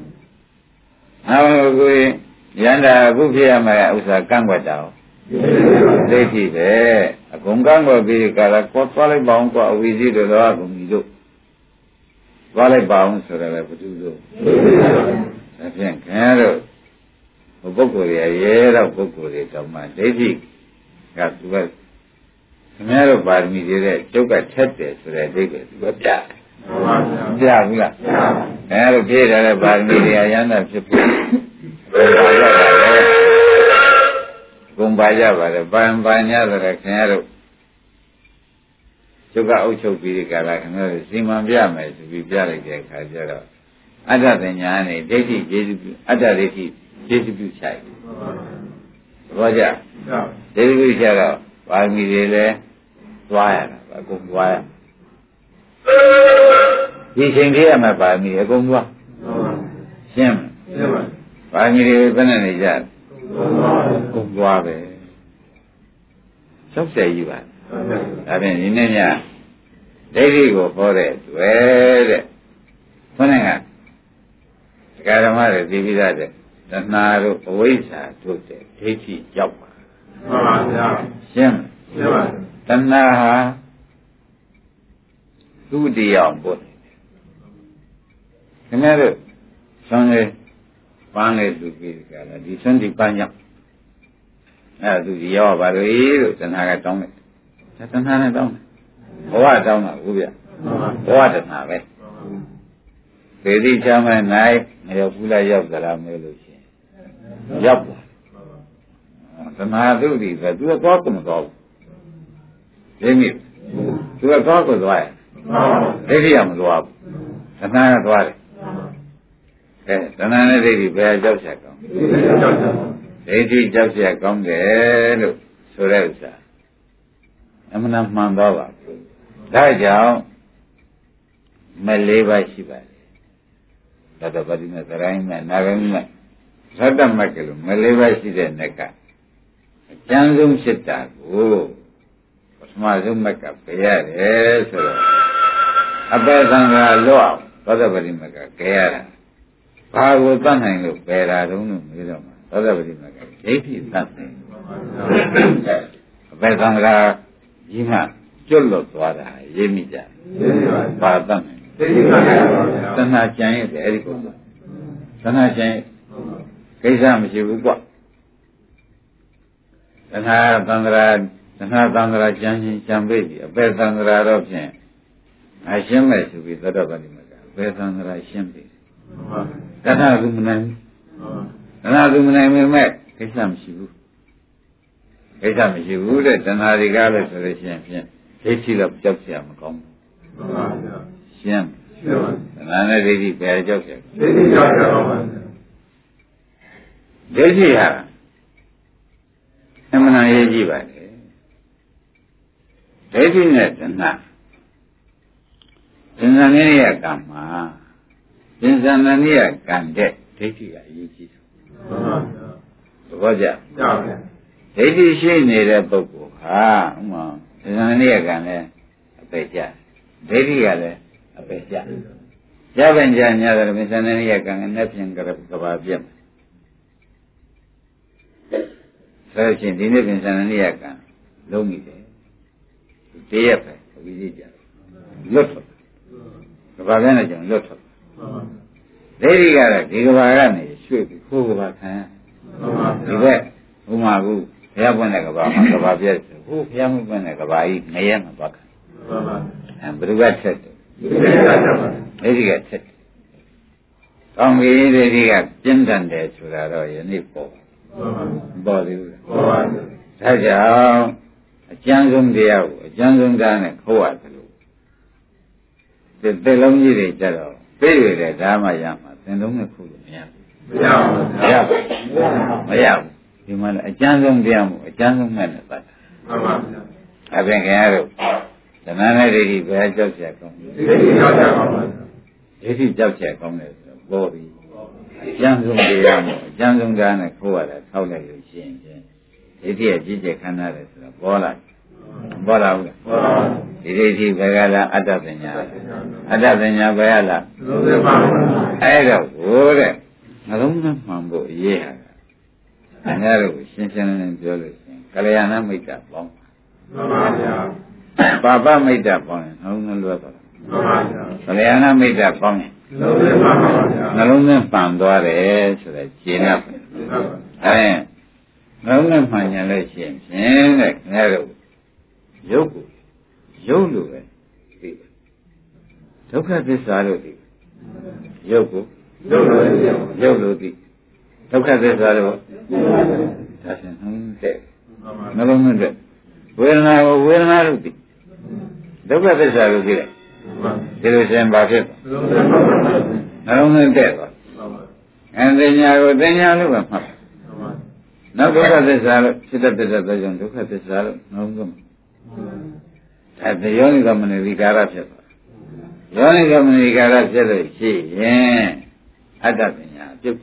နောက်ကိုရန္တာအခုဖြစ်ရမှာဥစ္စာကန့်ကွက်တာဒိဋ္ဌိပဲအကုန်ကန့်ကွက်ပြီးကာလကောသွားလိုက်ပါအောင်ကွာအဝိဇ္ဇိတို့တော့အကုန်ကြီးတို့သွားလိုက်ပါအောင်ဆိုရယ်ဘုသူတို့ဒါဖြင့်ခင်ဗျားတို့ပုဂ္ဂိုလ်ရဲ့ရဲတော့ပုဂ္ဂိုလ်တွေတောင်မှဒိဋ္ဌိကသူကခင်ဗျားတို့ပါရမီတွေတဲ့ကျုပ်ကထက်တယ်ဆိုတဲ့အိဗယ်သူကပြပြဘူးလားခင်ဗျားတို့ပြည့်တယ်တဲ့ပါရမီတွေအရမ်းတာဖြစ်ဖို့ဂုံပါကြပါတယ်ပန်ပန်ရတဲ့ခင်ဗျားတို့ကျုပ်ကအုပ်ချုပ်ပြီးဒီကလာခင်ဗျားတို့စီမံပြမယ်ဆိုပြီးပြလိုက်တဲ့အခါကျတော့အတ္တပညာနဲ့ဒိဋ္ဌိကျေစုပြုအတ္တဒိဋ္ဌိကျေစုပြုချိုက်ဘောကြဒိဋ္ဌိပြုချိုက်တော့ပါရမီတွေလည်းသွားရတာအကုန်သွားရဒီချိန်တည်းရမှာပါရမီအကုန်သွားရှင်းပါပါရမီတွေဘယ်နဲ့နေကြကုန်သွားပဲ60ကြီးပါဒါဖြင့်ဒီနေ့ညဒိဋ္ဌိကိုဟောတဲ့တွေ့တဲ့ခொနဲ့ကဒကာဓမ္မတွေသိပြီးသားတဲ့တဏှာတို့အဝိဇ္ဇာတို့တဲ့ဒိဋ္ဌိရောက်ပါမှန်ပါဗျာရှင်းပါတဏှာဟာသူ့တရားပို့တယ်ခင်ဗျားတို့ဆွမ်းလေးပန်းလေးသူပြီးကြလားဒီဆွမ်းဒီပန်းကြောင့်အဲ့ဒါသူရောက်ပါလို့တဏှာကတောင်းတယ်ဒါတဏှာနဲ့တောင်းတယ်ဘဝတောင်းတာဟုတ်ဗျဘဝတဏှာပဲသေတိချမ်းမဲ့နိုင်မရောက်ဘူးလားရောက်ကြလားမဲလို့ရှိရင်ရောက်ပါတဏှာသူ့ဒီပဲသူကတော့မတော့ဘူးသိမိသူကတော့ကိုသွားရဒိဋ္ဌိကမသွားဘူးတဏှာကသွားတယ်တဏှာနဲ့ဒိဋ္ဌိဘယ်ကြောက်ချက်ကောင်းဒိဋ္ဌိကြောက်ချက်ကောင်းတယ်လို့ဆိုတဲ့ဥစ္စာအမှန်မှန်တော့ပါဘူးဒါကြောင့်မလေးပါရှိပါတယ်သတ္တပတိနဲ့သရိုင်းနဲ့နာဂမိနဲ့သတ္တမကလို့မလေးပါရှိတဲ့နက်ကအကျဉ်းဆုံးဖြစ်တာကိုပထမဆုံးမကပြရတယ်ဆိုတော့အပေသံဃာလွတ်အောင်သတ္တပတိမကကြရတာဘာကိုတတ်နိုင်လို့ပယ်တာတုံးလို့မေးတော့မှာသတ္တပတိမကဒိဋ္ဌိတတ်တယ်အပေသံဃာကြီးမှကျွတ်လွတ်သွားတာရေးမိကြပါတတ်နိုင်ဒိဋ္ဌိပါတဏှာကျန်ရဲ့အဲ့ဒီကိုတဏှာကျန်ရဲ့ကိစ္စမရှိဘူးကွတဏှာသံဃာကျန်ချင်းကျန်ပြီအပေသံဃာတော့ဖြင့်အရှင်းမဲ့ဆိုပြီးသတ္တပတိမကအပေသံဃာရှင်းပြီတဏှာသူမနိုင်တဏှာသူမနိုင်မဲ့ကိစ္စမရှိဘူးကိစ္စမရှိဘူးတဲ့တဏှာတွေကလည်းဆိုလို့ရှိရင်ဖြင့်ဒိဋ္ဌိတော့ကြောက်เสียမကောင်းဘူးမှန်ပါဗျာရှင်းပါတဏှာနဲ့ဒိဋ္ဌိပဲကြောက်เสียဒိဋ္ဌိကြောက်เสียပါဗျာဒိဋ္ဌိဟာအမှန်တရားရေးကြည့်ပါလေဒိဋ္ဌိနဲ့တဏှာသင်္ဇာနိယကံမှာသင်္ဇာနိယကံတဲ့ဒိဋ္ဌိကအရေးကြီးတယ်မှန်ပါဗျာသဘောကျပါဗျာဒိဋ္ဌိရှိနေတဲ့ပုဂ္ဂိုလ်ဟာဥမာသင်္ဇာနိယကံလည်းအပေကျဒိဋ္ဌိကလည်းအပေကျရပင်ကြညာတယ်သင်္ဇာနိယကံကနဲ့ဖြင့်ကဘာပြတ်ဆိုရှင်ဒီနေ့သင်္ဇာနိယကံလုံးမိတယ်တည့်ရက်ပဲဝိသိကြလွတ်ထွက်ကဘာပဲနဲ့ကြောင့်လွတ်ထွက်ဒိဋ္ဌိကတော့ဒီကဘာကနေရွှေ့ပြီးခိုးကဘာခံဒီဘက်ဥမာကူဘုရားပွင့်တဲ့ကဘာမှာကဘာပြည့်ဟိုဘုရားမှုပွင့်တဲ့ကဘာကြီးမရဲမှာသွားခံဘယ်သူကဆက်တယ်ဒိဋ္ဌိကဆက်တယ်ကောင်းပြီဒိဋ္ဌိကပြင်းထန်တယ်ဆိုတာတော့ယနေ့ပေါ်သေးဘူးပေါ်ပါဘူးဒါကြောင့်အကျဉ်းဆုံးတရားကိုအကျဉ်းဆုံးသားနဲ့ခိုးရတယ်လို့တဲ့လုံးကြီးတွေကြတော့ပြေးရတဲ့ဓမ္မရမှာသင်လုံးနဲ့ခိုးလို့မရဘူးမရဘူးဒီမှာလည်းအကျဉ်းဆုံးတရားမို့အကျဉ်းဆုံးမဲ့နဲ့ပတ်တာမှန်ပါဗျာအပြင်ခင်ဗျားတို့ဓမ္မနဲ့ဒိဋ္ဌိပဲကြောက်ချက်ကောင်းဒိဋ္ဌိကြောက်ချက်ကောင်းပါဗျာဒိဋ္ဌိကြောက်ချက်ကောင်းတယ်ဆိုတော့ပေါ်ပြီအကျဉ်းဆုံးတရားမို့အကျဉ်းဆုံးသားနဲ့ခိုးရတာထောက်လိုက်လို့ရှိရင်ဒိဋ္ဌိရဲ့ကြီးကျယ်ခန္ဓာတယ်ဆိုတော့ပေါ်လာဘူးလားဒီဒိဋ္ဌိဘယ်ကလားအတ္တပညာအတ္တပညာဘယ်ကလားအဲ့တော့ဘိုးတဲ့နှလုံးသွင်းမှန်ဖို့အရေးဟာအများတို့ရှင်းရှင်းလင်းလင်းပြောလို့ရှိရင်ကလျာဏမိတ်္တပေါင်းမှန်ပါဗျာပါပမိတ်္တပေါင်းရင်နှလုံးသွင်းလွတ်သွားမှန်ပါဗျာကလျာဏမိတ်္တပေါင်းရင်နှလုံးသွင်းမှန်သွားတယ်ဆိုတော့ရှင်းတော့အဲနှလုံးသွင်းမှန်ညာလို့ရှိရင်ဖြင့်တဲ့ခင်ဗျားတို့ရုပ်ကိုရုပ်လို့ပဲသိတယ်ဒုက္ခသစ္စာလို့သိတယ်ရုပ်ကိုရုပ်လို့သိဒုက္ခသစ္စာလို့ဒါဖြင့်တဲ့နှလုံးသွင်းတဲ့ဝေဒနာကိုဝေဒနာလို့သိဒုက္ခသစ္စာလို့သိတယ်ဒီလိုရှင်ဘာဖြစ်နှလုံးသွင်းတဲ့သွားအဲဒီညာကိုတင်ညာလို့ပဲမှတ်နောက်ဒုက္ခသစ္စာလို့ဖြစ်တဲ့သောကြောင့်ဒုက္ခသစ္စာလို့နှလုံးသွင်းဒါတယောနိကမနိဝိကာရဖြစ်သွားယောနိကမနိဝိကာရဖြစ်လို့ရှိရင်အတ္တပညာပြုတ်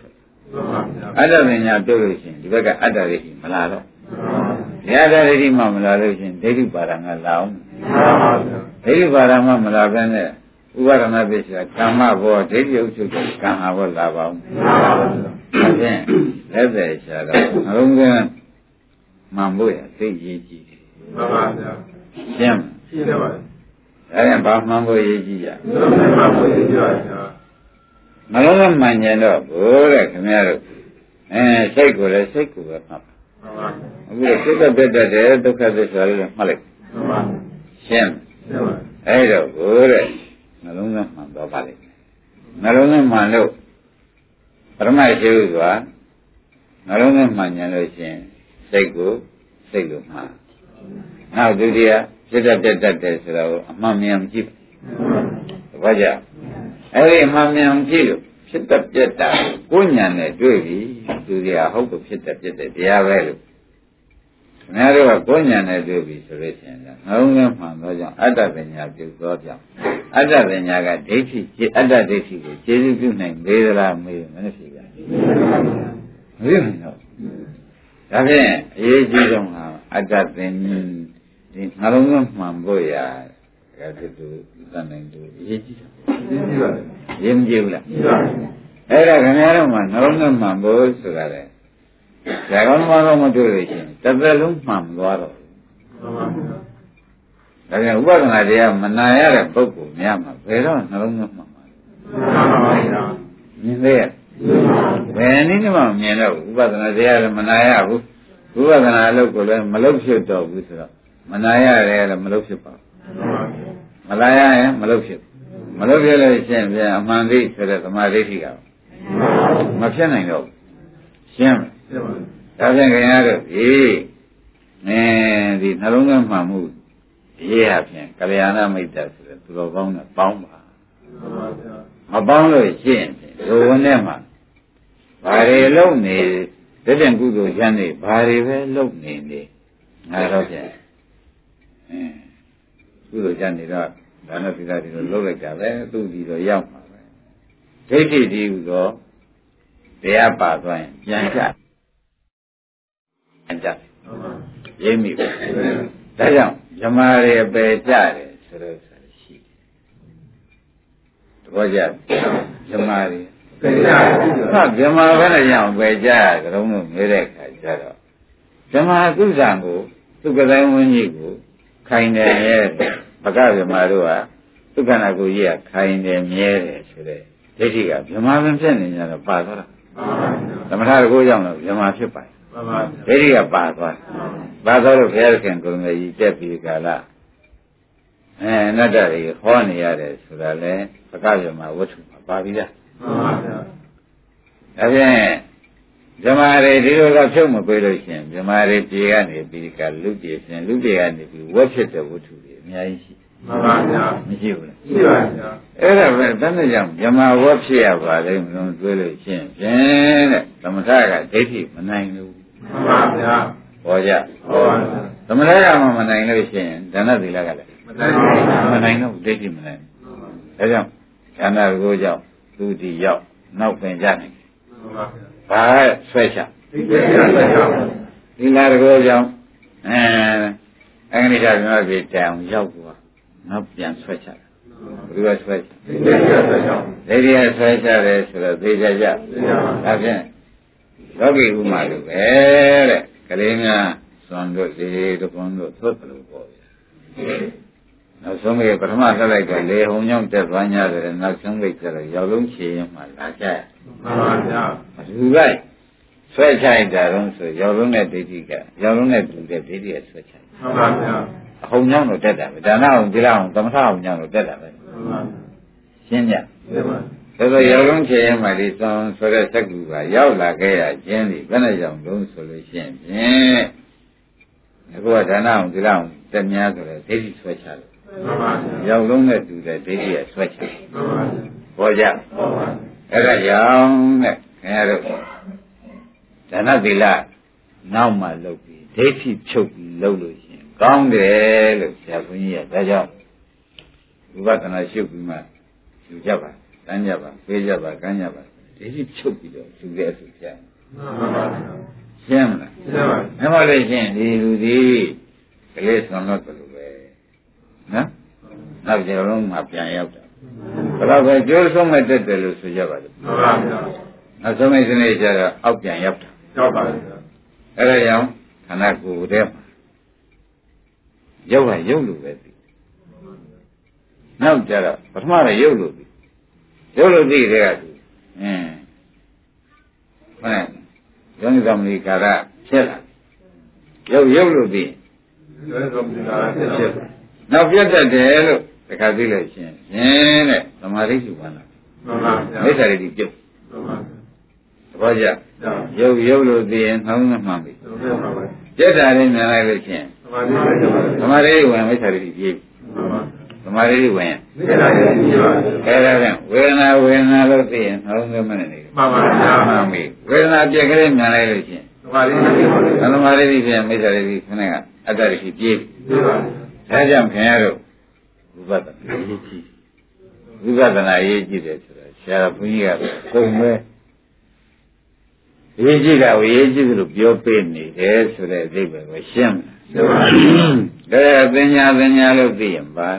အတ္တပညာပြုလို့ရှိရင်ဒီဘက်ကအတ္တဒိဋ္ဌိမလာတော့ဒီအတ္တဒိဋ္ဌိမှမလာလို့ရှိရင်ဒိဋ္ဌိပါဒံကလာအောင်ဒိဋ္ဌိပါဒံမှမလာဘဲနဲ့ဥပါဒနာပစ္စယကာမဘောဒိဋ္ဌိဥစ္စုကကံဟာဘောလာပါအောင်ဒါဖြင့်လက်သက်ရှာတော့နှလုံးသွင်းမှန်ဖို့ရသိရေးကြည့်တယ်မှန်ပါဗျာရှင်းပါဒါရင်ဘာမှန်ဖို့ရေးကြည့်ရမှန်ဖို့ရေးကြည့်ပါဗျာနှလုံးသွင်းမှန်ကြတော့ဘိုးတဲ့ခင်ဗျားတို့စိတ်ကိုလည်းစိတ်ကိုပဲမှတ်ပါအခုစိတ်ကပြတ်တတ်တယ်ဒုက္ခသစ္စာလေးလည်းမှတ်လိုက်ရှင်းအဲ့တော့ဘိုးတဲ့နှလုံးသွင်းမှန်တော့ပါလိမ့်မယ်နှလုံးသွင်းမှန်လို့ပရမရှိဥစွာနှလုံးသွင်းမှန်ကြလို့ရှိရင်စိတ်ကိုစိတ်လို့မှားနောက်ဒုတိယပြတ်တတ်တယ်ဆိုတော့အမှန်မြန်ကြည့်ဘာကြောင့်အဲ့ဒီအမှန်မြန်ကြည့်လို့ဖြစ်တတ်ပြတ်တာကိုဉာဏ်နဲ့တွေ့ပြီဒုတိယဟုတ်ကိုဖြစ်တတ်ပြတ်တဲ့တရားပဲလို့ခင်ဗျားတို့ကကိုဉာဏ်နဲ့တွေ့ပြီဆိုလို့ရှိရင်နှလုံးသွင်းမှန်တော့ကြောင့်အတ္တပညာပြုသောကြောင့်အတ္တပညာကဒိဋ္ဌိအတ္တဒိဋ္ဌိကိုကျေစုပြုနိုင်သေးသလားမေးမနဲ့ဖြေပါမသိဘူးနော်ဒါဖြင့်အရေးကြီးဆုံးဟာအတ္တပင်ဒီနှလုံးသွင်းမှန်ဖို့ရာကတူတန်နိုင်တူအရေးကြီးတာရေးမကြည့်ဘူးလားအဲ့ဒါခင်ဗျားတို့မှနှလုံးသွင်းမှန်ဖို့ဆိုတာလေဒါကောင်းမှတော့မတွေ့လို့ရှိရင်တစ်သက်လုံးမှန်သွားတော့ဒါကြောင့်ဥပဒနာတရားမနာရတဲ့ပုဂ္ဂိုလ်များမှာဘယ်တော့နှလုံးသွင်းမှန်ပါလဲမြင်သေးရဲ့ဘယ်နည်းမှမမြင်တော့ဘူးဥပဒနာတရားလည်းမနာရဘူးဥပဒနာအလုပ်ကိုလည်းမလုပ်ဖြစ်တော့ဘူးဆိုတော့မနာရတယ်လည်းမလုပ်ဖြစ်ပါဘူးမလာရရင်မလုပ်ဖြစ်မလုပ်ဖြစ်လို့ရှိရင်ပြန်အမှန်သိဆိုတဲ့သမာဓိဋ္ဌိကမဖြစ်နိုင်တော့ဘူးရှင်းဒါဖြင့်ခင်ဗျားတို့ဒီနှလုံးသွင်းမှန်မှုရေးရဖြင့်ကလျာဏမိတ်တဆိုတဲ့သူတော်ကောင်းနဲ့ပေါင်းပါမပေါင်းလို့ရှိရင်ဒီဝန်ထဲမှာဘာတွေလုပ်နေတဲ့ကုသိုလ်ချမ်းနေဘာတွေပဲလုပ်နေငါတော့ဖြင့်ကုသိုလ်ချမ်းနေတော့ဒါနဲ့ဒီကဒီလိုလုပ်လိုက်တာပဲသူ့ဒီတော့ရောက်မှာပဲဒိဋ္ဌိဒီဟုသောတရားပါသွားရင်ပြန်ကြရေးမိပါဒါကြောင့်ဇမားတွေပယ်ကြတယ်ဆိုတော့ရှိတယ်တဘောကြဇမားတွေပယ်ကြဟာဇမားပဲနဲ့ရအောင်ပယ်ကြရကြုံလို့မြဲတဲ့ခါကျတော့ဇမားကုသံကိုသူကတိုင်းဝင်းကြီးကိုခိုင်တယ်ရဲ့ဘဂဗမာတို့ဟာသူခန္ဓာကိုယ်ကြီးကခိုင်တယ်မြဲတယ်ဆိုတဲ့ဒိဋ္ဌိကဇမားပင်ဖြစ်နေကြတော့ပါသွားတာသမထကိုကြောင့်တော့ဇမားဖြစ်ပါတယ်ဒိဋ္ဌိကပါသွားလို့ဘုရားခင်ကိုယ်တော်ကြီးတက်ပြီးကာလအနတ္တတွေဟောနေရတယ်ဆိုတာလဲပကဗမာဝတ္ထုမှာပါပြီလားဒါဖြင့်ဇမားတွေဒီလိုကဖြုတ်မပေးလို့ရှိရင်ဇမားတွေပြေကနေပြီးကလူပြေရှင်လူပြေကနေပြီးဝတ်ဖြစ်တဲ့ဝတ္ထုတွေအများကြီးရှိမှန်ပါဗျာမရှိဘူးလားရှိပါဗျာအဲ့ဒါပဲတဏှာကြောင့်ဇမားဝတ်ဖြစ်ရပါလိမ့်မလို့တွေးလို့ရှိရင်ဖြင့်တဲ့သမထကဒိဋ္ဌိမနိုင်ဘူးမှန်ပါဗျာဟောကြဟောပါဗျာသမထကမှမနိုင်လို့ရှိရင်ဒါနသီလကလည်းမနိုင်တော့ဒိဋ္ဌိမနိုင်ဒါကြောင့်ဒါနကိုကြောင့်သူဒီရောက်နောက်ပင်ကြနိုင်ဘာဆွဲချဒီလာကိုကြောင့်အင်္ဂလိပ်ကပြောပြီးတိုင်ရောက်သွားနောက်ပြန်ဆွဲချဘယ်လိုဆွဲချဒိဋ္ဌိဆွဲချတယ်ဆိုတော့သိကြကြဒါဖြင့်လောကီဥမာလိုပဲတဲ့ကလေးများစွန့်တို့လေတို့ကွန်တို့သွတ်လို့ပေါ့ဗျာနောက်ဆုံးကပထမဆက်လိုက်တော့လေဟုံညောင်းတက်သွား냐တယ်နောက်ဆုံးလိုက်ကျတော့ရောက်လုံးချေရင်မှလာကြရမှန်ပါဗျာလူလိုက်ဆွဲချလိုက်တာတော့ဆိုရောက်လုံးနဲ့ဒိဋ္ဌိကရောက်လုံးနဲ့တူတဲ့ဒိဋ္ဌိကဆွဲချမှန်ပါဗျာအဟုံညောင်းတော့တက်တာပဲဒါနအောင်ဒီလောက်အောင်သမထအောင်ညောင်းတော့တက်တာပဲမှန်ပါရှင်းကြရှင်းပါဒါဆိုရောက်လုံးချေရင်မှဒီသွန်ဆိုတဲ့စက္ကူကရောက်လာခဲ့ရခြင်းဒီဘယ်နဲ့ကြောင့်လုံးဆိုလို့ရှိရင်ဖြင့်အခုကဒါနအောင်ဒီလောက်တက်များဆိုတဲ့ဒိဋ္ဌိဆွဲချတယ်မှန်ပါဗျာရောက်လုံးနဲ့တူတဲ့ဒိဋ္ဌိရဲ့ဆွဲချတယ်မှန်ပါဗျာဘောကြမှန်ပါအဲ့ဒါကြောင့်တဲ့ခင်ဗျားတို့ဒါနသီလနောက်မှလုပ်ပြီးဒိဋ္ဌိဖြုတ်ပြီးလုပ်လို့ရှိရင်ကောင်းတယ်လို့ဆရာဘုန်းကြီးကဒါကြောင့်ဝိပဿနာရှုပြီးမှယူကြပါတန်းကြပါပေးကြပါကမ်းကြပါဒီဒိဋ္ဌိချုပ်ပြီးတော့သူရဲ့သူပြရှင်းမလားရှင်းပါပြီအဲ့မှာလည်းရှင်းဒီလူဒီကလေးဆောင်တော့တယ်လို့ပဲနော်နောက်ကြလုံးမှပြန်ရောက်တာဘယ်တော့ပဲကျိုးဆုံးမဲ့တက်တယ်လို့ဆိုကြပါလို့မှန်ပါဗျာနောက်ဆုံးမဲ့စနေကျတော့အောက်ပြန်ရောက်တာရောက်ပါဗျာအဲ့ဒါကြောင့်ခန္ဓာကိုယ်ထဲမှာရုပ်ကရုပ်လိုပဲသိနောက်ကြတော့ပထမတော့ရုပ်လိုသိရုပ်လိုသိတဲ့ကသူဟုတ်ယောနိသမဏိကာရဖြစ်လာရုပ်လိုသိယောနိသမဏိကာရဖြစ်လာနောက်ပြတ်တတ်တယ်လို့တခါသိလို့ရှင်တဲ့သမာဓိရှိပါလားမှန်ပါဗျာမိစ္ဆာဒိဋ္ဌိပြုတ်မှန်ပါသဘောကျရုပ်လို့သိရင်နှောင်းမှန်ပြီမှန်ပါပါပြတ်တာလေးမြင်လိုက်လို့ရှင်သမာဓိဝင်မိစ္ဆာဒိဋ္ဌိပြေးမှန်ပါသမာဓိဝင်မိစ္ဆာဒိဋ္ဌိပြေးပါအဲဒါဖြင့်ဝေဒနာလို့သိရင်နှောင်းမှန်နေတယ်မှန်ပါဗျာမှန်ပြီဝေဒနာပြက်ကလေးမြင်လိုက်လို့ရှင်သမာဓိဖြင့်မိစ္ဆာဒိဋ္ဌိခဏကအတ္တဒိဋ္ဌိပြေးပါဒါကြောင့်ခင်ဗျားတို့ဝိပဿနာရေးကြည့်ဝိပဿနာရေးကြည့်တယ်ဆိုတော့ဆရာဘုန်းကြီးကကုန်မဲရေးကြည့်တာကိုရေးကြည့်လို့ပြောပေးနေတယ်ဆိုတဲ့အဓိပ္ပာယ်ကိုရှင်းတယ်ဒါပညာလို့သိရင်ပါ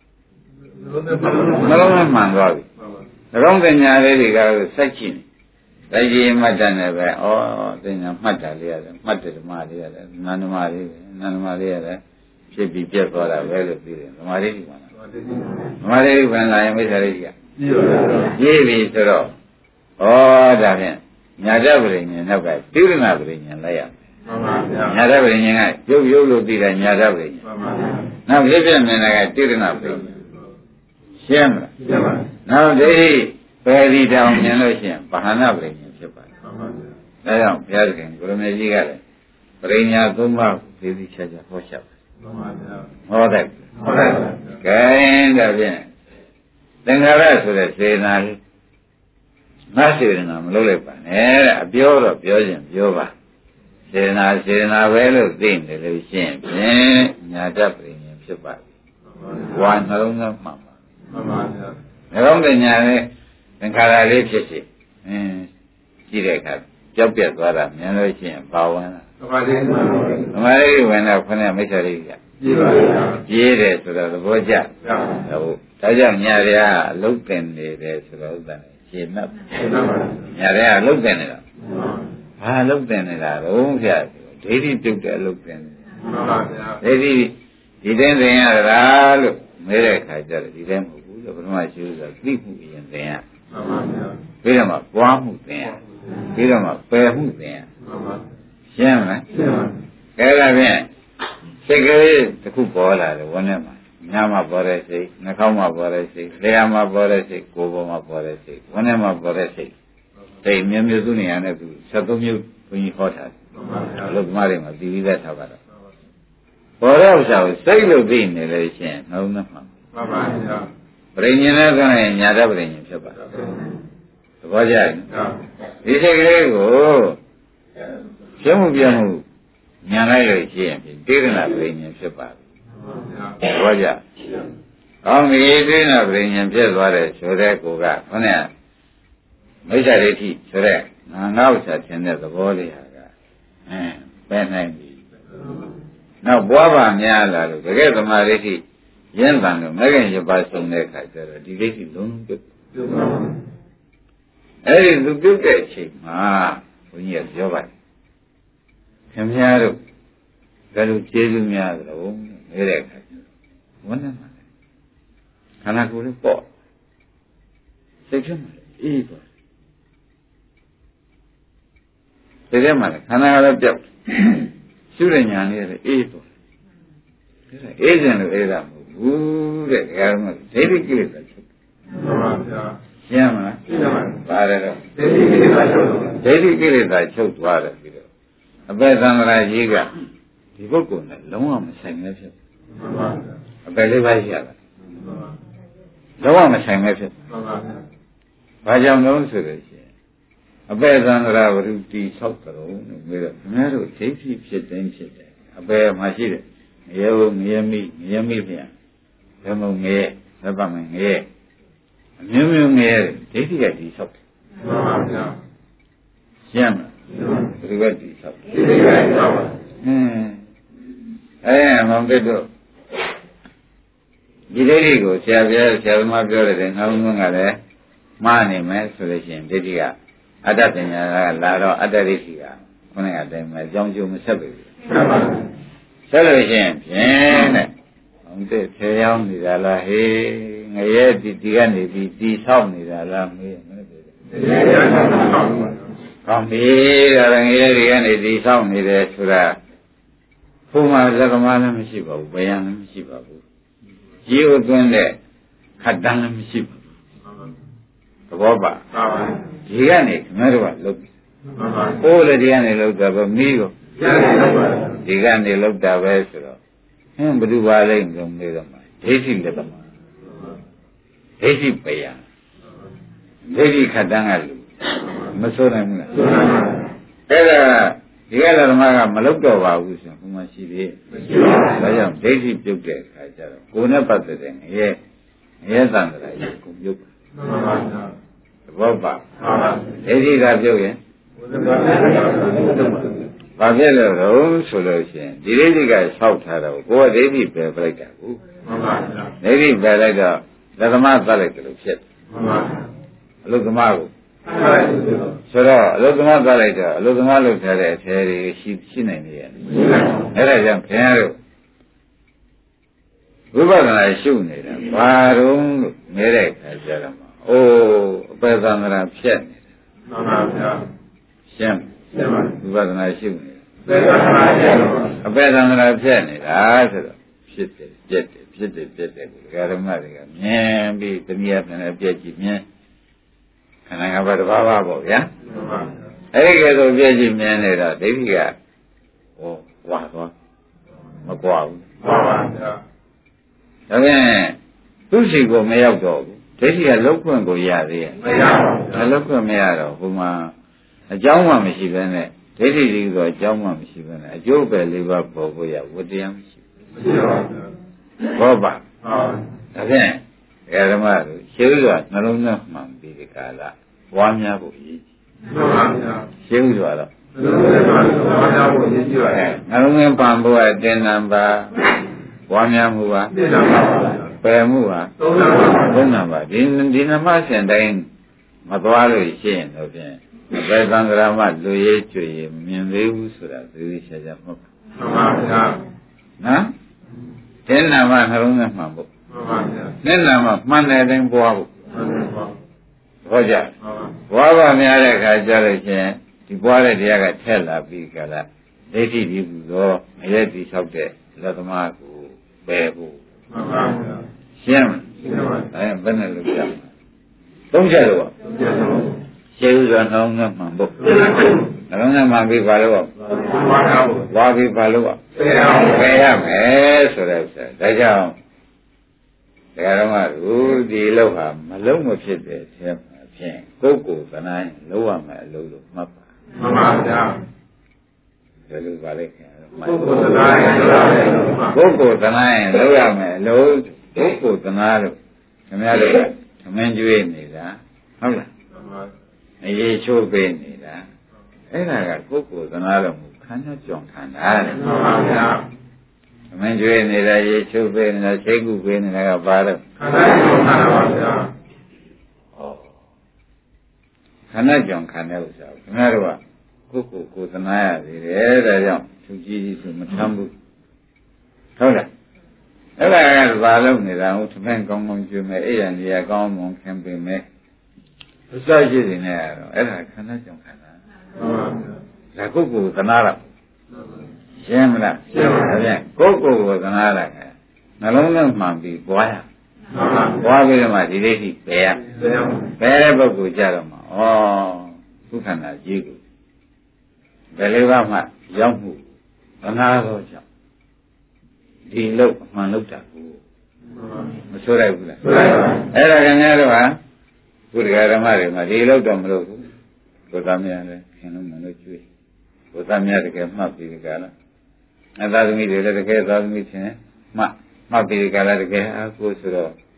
နှလုံးမှန်သွားပြီနှလုံးပညာလေးတွေကစိုက်ကြည့်နေစိုက်ကြည့်မှတ်တယ်နဲ့ပဲဩပညာမှတ်တာလေးရတယ်မှတ်တယ်ဓမ္မလေးရတယ်နန္ဒမလေးရတယ်ဖြစ်ပြီးပြတ်သွားတာပဲလို့သိတယ်ဓမ္မလေးကမှဓမ္မလေးကလာရင်မိစ္ဆာလေးကပြေးပြီဆိုတော့ဩဒါဖြင့်ညာတပရိညာနောက်ကတိရဏပရိညာလိုက်ရမယ်မှန်ပါဗျာညာတပရိညာကရုပ်လို့သိတာညာတပရိညာမှန်ပါဗျာနောက်ဖြစ်ဖြစ်မြင်တာကတိရဏပရိညာရှင်းမလားရှင်းပါနောက်ဒိဋ္ဌိပယ်ဒီတောင်မြင်လို့ရှိရင်ဘာဟနာပရိညာဖြစ်ပါတယ်မှန်ပါဗျာဒါကြောင့်ဘုရားသခင်ကိုရမေကြီးကလည်းပရိညာသုံးပါးသိသိချာချာဟောချက်မှန်ပါဗျာဟောတယ်ဟုတ်တယ်ကဲဒါဖြင့်သင်္ခါရဆိုတဲ့စေနာလေးငါစေနာမလုပ်လိုက်ပါနဲ့တဲ့အပြောတော့ပြောခြင်းပြောပါစေနာပဲလို့သိနေလို့ရှင်းဖြင့်ညာတပရိညာဖြစ်ပါပြီဝါနှလုံးသားမှန်ပါမှန်ပါဗျာနှလုံးပညာနဲ့သင်္ခါရလေးဖြစ်စီကြည့်တဲ့အခါကြောက်ပြတ်သွားတာမြင်လို့ရှိရင်ဘာဝင်လဲသမာဓိဝင်တော့ခொနဲ့မိစ္ဆာရိကပြေးပါဗျာပြေးတယ်ဆိုတော့သဘောကျဟုတ်ဒါကြောင့်ညာရအလုတ်တင်နေတယ်ဆိုတော့ဥဒ္ဒနာရှင်းတော့ညာရအလုတ်တင်နေတာဘာအလုတ်တင်နေတာတော့ဗျာဒိဋ္ဌိပြုတ်တဲ့အလုတ်တင်နေမှန်ပါဗျာဒိဋ္ဌိဒီတိုင်းသင်ရတာလို့မဲတဲ့အခါကျတော့ဒီတိုင်းမဟုတ်ဘူးလို့ပထမရှိလို့ဆိုသိမှုရင်သင်ရမှန်ပါဗျာပြီးတော့မှပွားမှုသင်ရပြီးတော့မှပယ်မှုသင်ရမှန်ပါရှင်းမလားရှင်းပါကဲဒါဖြင့်စိတ်ကလေးတစ်ခုပေါ်လာတယ်ဝန်းထဲမှာညာမှာပေါ်တဲ့စိတ်နှာခေါင်းမှာပေါ်တဲ့စိတ်လျှာမှာပေါ်တဲ့စိတ်ကိုယ်ပေါ်မှာပေါ်တဲ့စိတ်ဝန်းထဲမှာပေါ်တဲ့စိတ်စိတ်မျိုးစုနေရာနဲ့သူ73မျိုးဘုန်းကြီးဟောထားတယ်အလုပ်သမားတွေမှာပြီးပြီးသက်ထားပါတော့ပေါ်တဲ့ဥစ္စာကိုစိတ်လို့သိနေလို့ရှိရင်နှုံးနှမှာမှန်ပါဗျာပရိညာနဲ့ဆိုရင်ညာတပရိညာဖြစ်ပါတော့သဘောကျတယ်ဒီစိတ်ကလေးကိုပြမှုပြမှုညာလိုက်လို့ရှိရင်တိရဏပရိညာဖြစ်ပါပြီသဘောကျကောင်းပြီတိရဏပရိညာဖြစ်သွားတယ်ဆိုတဲ့ကိုကခொနဲ့မိစ္ဆာဒိဋ္ဌိဆိုတဲ့ငါဥစ္စာသင်တဲ့သဘောလေးဟာကပယ်နိုင်ပြီနောက်ဘွားပါများလာလို့တကယ်သမာဓိဋ္ဌိရင်းတန်လို့မဂ္ဂင်7ပါးစုံတဲ့အခါကျတော့ဒီဒိဋ္ဌိလုံးပြုတ်အဲ့ဒီသူပြုတ်တဲ့အချိန်မှာဘုန်းကြီးကပြောပါတယ်ခင်ဗျားတို့ဘယ်လိုကျေးဇူးများသလဲမဲတဲ့အခါကျတော့ဝန်းနေမှာခန္ဓာကိုယ်လေးပေါ့စိတ်ထဲမှာအေးသွားစိတ်ထဲမှာခန္ဓာကလည်းပြောက်ရှုတဲ့ညာလေးလည်းအေးသွားအေးခြင်းလို့အေးတာမဟုတ်ဘူးတဲ့ဒါကမှဒိဋ္ဌိကိလေသာချုပ်မှန်ပါဗျာရှင်းမလားရှင်းပါပါပါတယ်တော့ဒိဋ္ဌိကိလေသာချုပ်သွားတယ်ပြီးတော့အပေသံဃာကြီးကဒီပုဂ္ဂိုလ်နဲ့လုံးဝမဆိုင်ပဲဖြစ်မှန်ပါဗျာအပေလေးပါးရှိရတာလုံးဝမဆိုင်ပဲဖြစ်မှန်ပါဗျာဘာကြောင့်လဲဆိုလို့ရှိရင်အပေသံဃာဝရုတီဆောက်တော်လို့ပြီးတော့ခင်ဗျားတို့ဒိဋ္ဌိဖြစ်တိုင်းဖြစ်တယ်အပေမှာရှိတယ်ငရဲဘုံငရဲမိပြန်ဘယ်မုံငရဲဘယ်ပါမငရဲအမျိုးမျိုးငရဲဒိဋ္ဌိကဒီဆောက်တယ်မှန်ပါရှင်းမလားဒီဘက်ဒီဆောက်မောင်တက်တို့ဒီဒိဋ္ဌိကိုဆရာပြဆရာသမားပြောတယ်ငါတို့ကလည်းမှားနေမယ်ဆိုလို့ရှိရင်ဒိဋ္ဌိကအတ္တပညာကလာတော့အတ္တဒိဋ္ဌိကခုနကအတိုင်းပဲကြောင်းကျိုးမဆက်ပြီဆက်လို့ရှိရင်ဖြင့်တဲ့မောင်တက်ဆယ်ရောက်နေတာလားဟေးငရဲဒီကနေပြီးတီဆောက်နေတာလားမေးမယ်ကောင်းပြီဒါငရဲဒီကနေတီဆောက်နေတယ်ဆိုတာဘုရားသက္ကမလည်းမရှိပါဘူးဘယံလည်းမရှိပါဘူးရေဥသွင်းတဲ့ခတ်တန်းလည်းမရှိဘူးသဘောပါဒီကနေခင်ဗျားတို့ကလုပ်ဟိုးလည်းဒီကနေလုပ်တာပဲမီးကိုဒီကနေလုပ်တာပဲဆိုတော့ဘယ်သူပါလိမ့်ဆုံးနေတော့မှဒိဋ္ဌိလက်သမားဒိဋ္ဌိပယံဒိဋ္ဌိခတ်တန်းကလူမစိုးနိုင်ဘူးလားအဲ့ဒါဒီကလည်းဓမ္မကမလုပ်တော့ပါဘူးဆိုရင်ဘုမရှိသေးဒါကြောင့်ဒိဋ္ဌိပြုတ်တဲ့အခါကျတော့ကိုယ်နဲ့ပတ်သက်တဲ့ငရဲသံဃာကြီးကိုပြုတ်ပါသဘောပါဒိဋ္ဌိကပြုတ်ရင်ဘာဖြစ်လို့တော့ဆိုလို့ရှိရင်ဒီဒိဋ္ဌိကဆောက်ထားတော့ကိုယ်ကဒိဋ္ဌိပယ်ပလိုက်တာကိုဒိဋ္ဌိပယ်လိုက်တော့ဓမ္မသတ်လိုက်တယ်လို့ဖြစ်အလုသမားကိုဆိုတော့အလုသမားသတ်လိုက်တော့အလုသမားလုပ်ထားတဲ့အထဲတွေရှိနိုင်နေရဲ့အဲ့ဒါကြောင့်ခင်ဗျားတို့ဝိပဿနာရှုနေတာဘာတုံးလို့မဲတဲ့ခါကျတော့အိုးအပေသံဃာဖြစ်နေတယ်မှန်ပါဗျာရှင်းပါဝိပဿနာရှုနေအပေသံဃာဖြစ်နေတာဆိုတော့ဖြစ်တယ်ပြက်တယ်ဖြစ်တယ်ပြက်တယ်ဒီဓမ္မတွေကမြင်ပြီးတနည်းအားဖြင့်ပြက်ကြည့်မြင်ခန္ဓာငါးပါးတစ်ပါးပါပေါ့ဗျာအဲ့ဒီကဲဆိုပြည့်ကြည့်မြင်နေတော့ဒိဋ္ဌိကဟောဝါသွားမကွာဘူးမှန်ပါဗျာဒါဖြင့်သူ့ရှိကိုမရောက်တော့ဘူးဒိဋ္ဌိကလောက်ခွင့်ကိုရသေးရဲ့မရပါဘူးလောက်ခွင့်မရတော့ဘုမာအကြောင်းမှမရှိဘဲနဲ့ဒိဋ္ဌိကြီးဆိုအကြောင်းမှမရှိဘဲနဲ့အကျိုးပဲလေးပါးပေါ်ဖို့ရဝတ္တရားမရှိဘူးမှန်ပါဗျာဘောပါဒါဖြင့်ဓမ္မတို့ရှင်းဥစွာနှလုံးသွင်းမှန်ပြီးဒီကာလပွားများဖို့ရည်မှန်ပါဗျာရှင်းဥစွာတော့နှလုံးသွင်းပန်ဖို့အတင်နံပါပွားများမှုပါတင်နံပါပယ်မှုပါသုံးနံပါဒီနမရှင်တိုင်းမသွားလို့ရှိရင်တော့ဖြင့်ဘယ်သံဃာမလူရေးကျွေမြင်သေးဘူးဆိုတာသေသေးချာချာမှတ်ပါမှန်ပါဗျာနော်တင်နံပါနှလုံးသွင်းမှန်ဖို့မှန်ပါဗျာနိလမှာမှန်တယ်တိုင်းပွားဖို့ဟောကြပွားပါများတဲ့အခါကျလို့ချင်းဒီပွားတဲ့တရားကထက်လာပြီးကြလားဒိဋ္ဌိဒီကူသောအရက်တိဆောက်တဲ့လက်သမားကိုပယ်ဖို့မှန်ပါဗျာရှင်းပါဘယ်နဲ့လုပ်ကြမလဲသုံးချက်လို့ရှင်းဥစွာနှောင်းနှမှန်ဖို့နှလုံးနဲ့မှန်ပြီးပါလို့ပွားပြီးပါလို့ပယ်ရမယ်ဆိုတဲ့ဥစ္စာဒါကြောင့်ဒါကြတော့ဒီလောက်ဟာမလုံးမဖြစ်တဲ့အဖြစ်ဖြင့်ကိုယ်ကိုယ်သနိုင်လုံးဝမယ်အလုံးလို့မှတ်ပါမှန်ပါဗျာဒါလိုပါလေခင်ဗျာကိုယ်ကိုယ်သနိုင်ကိုယ်ကိုယ်သနိုင်လုံးရမယ်အလုံးကိုယ်ကိုယ်သနာလို့ခင်ဗျားတို့သမင်းကျွေးနေတာဟုတ်လားမှန်ပါအရေးချိုးပေးနေတာအဲ့ဒါကကိုယ်ကိုယ်သနာလို့ခန္ဓာကြောင့်ခန္ဓာတဲ့မှန်ပါဗျာမင်းကျွေးနေတာရေချုပ်ပေးနေတာစိတ်ကူပေးနေတာကဘာလို့ခန္ဓာကြောင့်ခန္ဓာပါဗျာဟောခန္ဓာကြောင့်ခန္ဓာဥစ္စာခင်ဗျားတို့ကကိုယ်ကိုယ်သနာရသေးတယ်ဒါကြောင့်သူကြီးကြီးဆိုမထမ်းဘူးဟုတ်လားအဲ့ဒါကဘာလို့နေတာဟုတ်သမင်းကောင်းကောင်းကျွေးမယ်အဲ့ရနေရာကောင်းကောင်းခင်ပေးမယ်အစရှိနေတယ်ကတော့အဲ့ဒါခန္ဓာကြောင့်ခန္ဓာမှန်ပါဗျာဒါကိုယ်ကိုယ်သနာရရှင်းမလားရှင်းပါဗျာကိုယ်ကိုယ်ကိုသနာရကနှလုံးသွင်းမှန်ပြီးပွားရပွားပြီးတော့မှဒီဒိဋ္ဌိပယ်ရပယ်တဲ့ပုဂ္ဂိုလ်ကြတော့မှဩဒုက္ခနာကြီးကိုဘယ်လေးပါးမှရောက်မှုသနာသောကြောင့်ဒီလို့အမှန်လို့တာကိုမဆိုးလိုက်ဘူးလားဆိုးလိုက်ပါအဲ့ဒါခင်ဗျားတို့ဟာဘုရားဓမ္မတွေမှာဒီလို့တော့မလို့ဘူးဘုရားများလည်းခင်လို့မလို့ကျွေးဘုရားများတကယ်မှတ်ပြီးကြလားအသာသမီးတွေလည်းတကယ်သာသမီးချင်းမှတ်ပြီးကြလားတကယ်အကိုဆိုတော့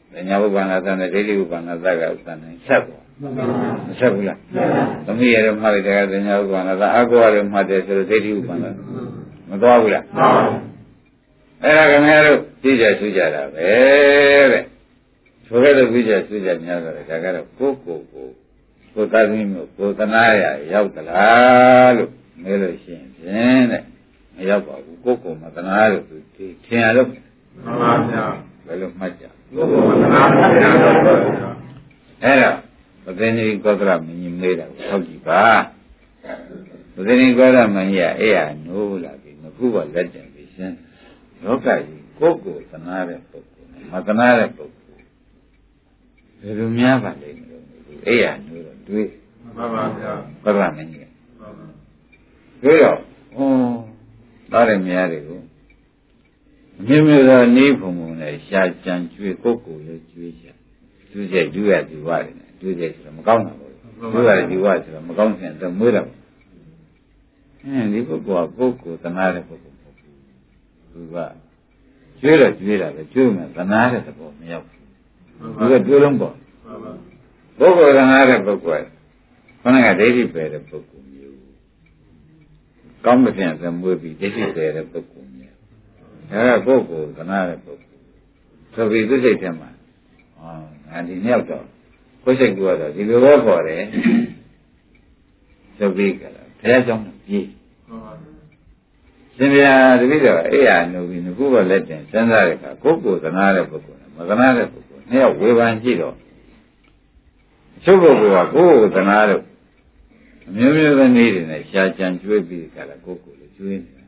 ညာဥပ္ပန္နသနဲ့ဒိဋ္ဌိဥပ္ပန္နသကဥပ္ပန္နဆက်သွားမဆက်ဘူးလားသမီးရမှတ်တယ်ကညာဥပ္ပန္နသအကောရမှတ်တယ်ဆိုတော့ဒိဋ္ဌိဥပ္ပန္နမသွားဘူးလားအဲ့ဒါခင်ဗျားတို့သိကြသိကြတာပဲတဲ့ဆိုကြတဲ့သိကြသိကြများတော့ဒါကတော့ကိုယ်သားသမီးမျိုးကိုယ်သနာရရောက်သလားလို့မေးလို့ရှိရင်ဖြင့်တဲ့မရောက်ပါဘူးကိုယ်မသနာလို့သူထင်ရလို့မှန်ပါဗျာဘယ်လိုမှတ်ကြကိုယ်မသနာလို့အဲ့တော့ပဇိနိကောသရမင်းကြီးမေးတာကိုထောက်ကြည့်ပါပဇိနိကောသရမင်းကြီးအဲ့ရနိုးလာပြီမခုကလက်ကျန်ပြီရှင်းလောကကြီးကိုယ်သနာတဲ့ပုဂ္ဂိုလ်မသနာတဲ့ပုဂ္ဂိုလ်ဘယ်လိုများပါလိမ့်မလို့အဲ့ရနိုးတော့တွေးမှန်ပါဗျာကောသရမင်းကြီးတွေးတော့သားရမယားတွေကိုမျိုးသောနေဖုံဖုံနဲ့ရှားကြံကျွေးကိုယ်ကိုယ်လည်းကျွေးရှာသူစိတ်ဒုရဒီဝရတယ်ဒုစိတ်ဆိုတော့မကောင်းတာပေါ့ဒုရဒီဝဆိုတော့မကောင်းတဲ့တော့မွေးတော့ဒီပုဂ္ဂိုလ်ကပုဂ္ဂိုလ်သနာတဲ့ပုဂ္ဂိုလ်ပေါ့သူကကျွေးတော့ကျွေးတာပဲကျွေးမှသနာတဲ့သဘောမရောက်ဘူးသူကကျွေးလုံးပေါ့ပုဂ္ဂိုလ်သနာတဲ့ပုဂ္ဂိုလ်ခေါင်းကဒိဋ္ဌိပယ်တဲ့ပုဂ္ဂိုလ်မျိုးကောင်းမပြန့်သမွေးပြီးဒိဋ္ဌိပယ်တဲ့ပုဂ္ဂိုလ်ဒါကပုဂ္ဂိုလ်သနာတဲ့ပုဂ္ဂိုလ်ဆိုပြီးသူစိတ်ထဲမှာငါဒီမြောက်တော့ကိုယ်စိတ်ကတော့ဒီလိုပဲခေါ်တယ်ဆိုပြီးကြလားဘုရားကြောင့်ပြေးရှင်ဗျာတပည့်တော်အဲ့ရနိုးပြီးငခုကလက်တင်စဉ်းစားတဲ့အခါကိုယ်ကိုသနာတဲ့ပုဂ္ဂိုလ်နဲ့မသနာတဲ့ပုဂ္ဂိုလ်နှစ်ယောက်ဝေဖန်ကြည့်တော့ချုပ်ပုဂ္ဂိုလ်ကကိုယ်ကိုသနာတော့အမျိုးမျိုးသောနေ့တွေနဲ့ရှားကြံကျွေးပြီးကြလားကိုယ်ကိုလည်းကျွေးနေ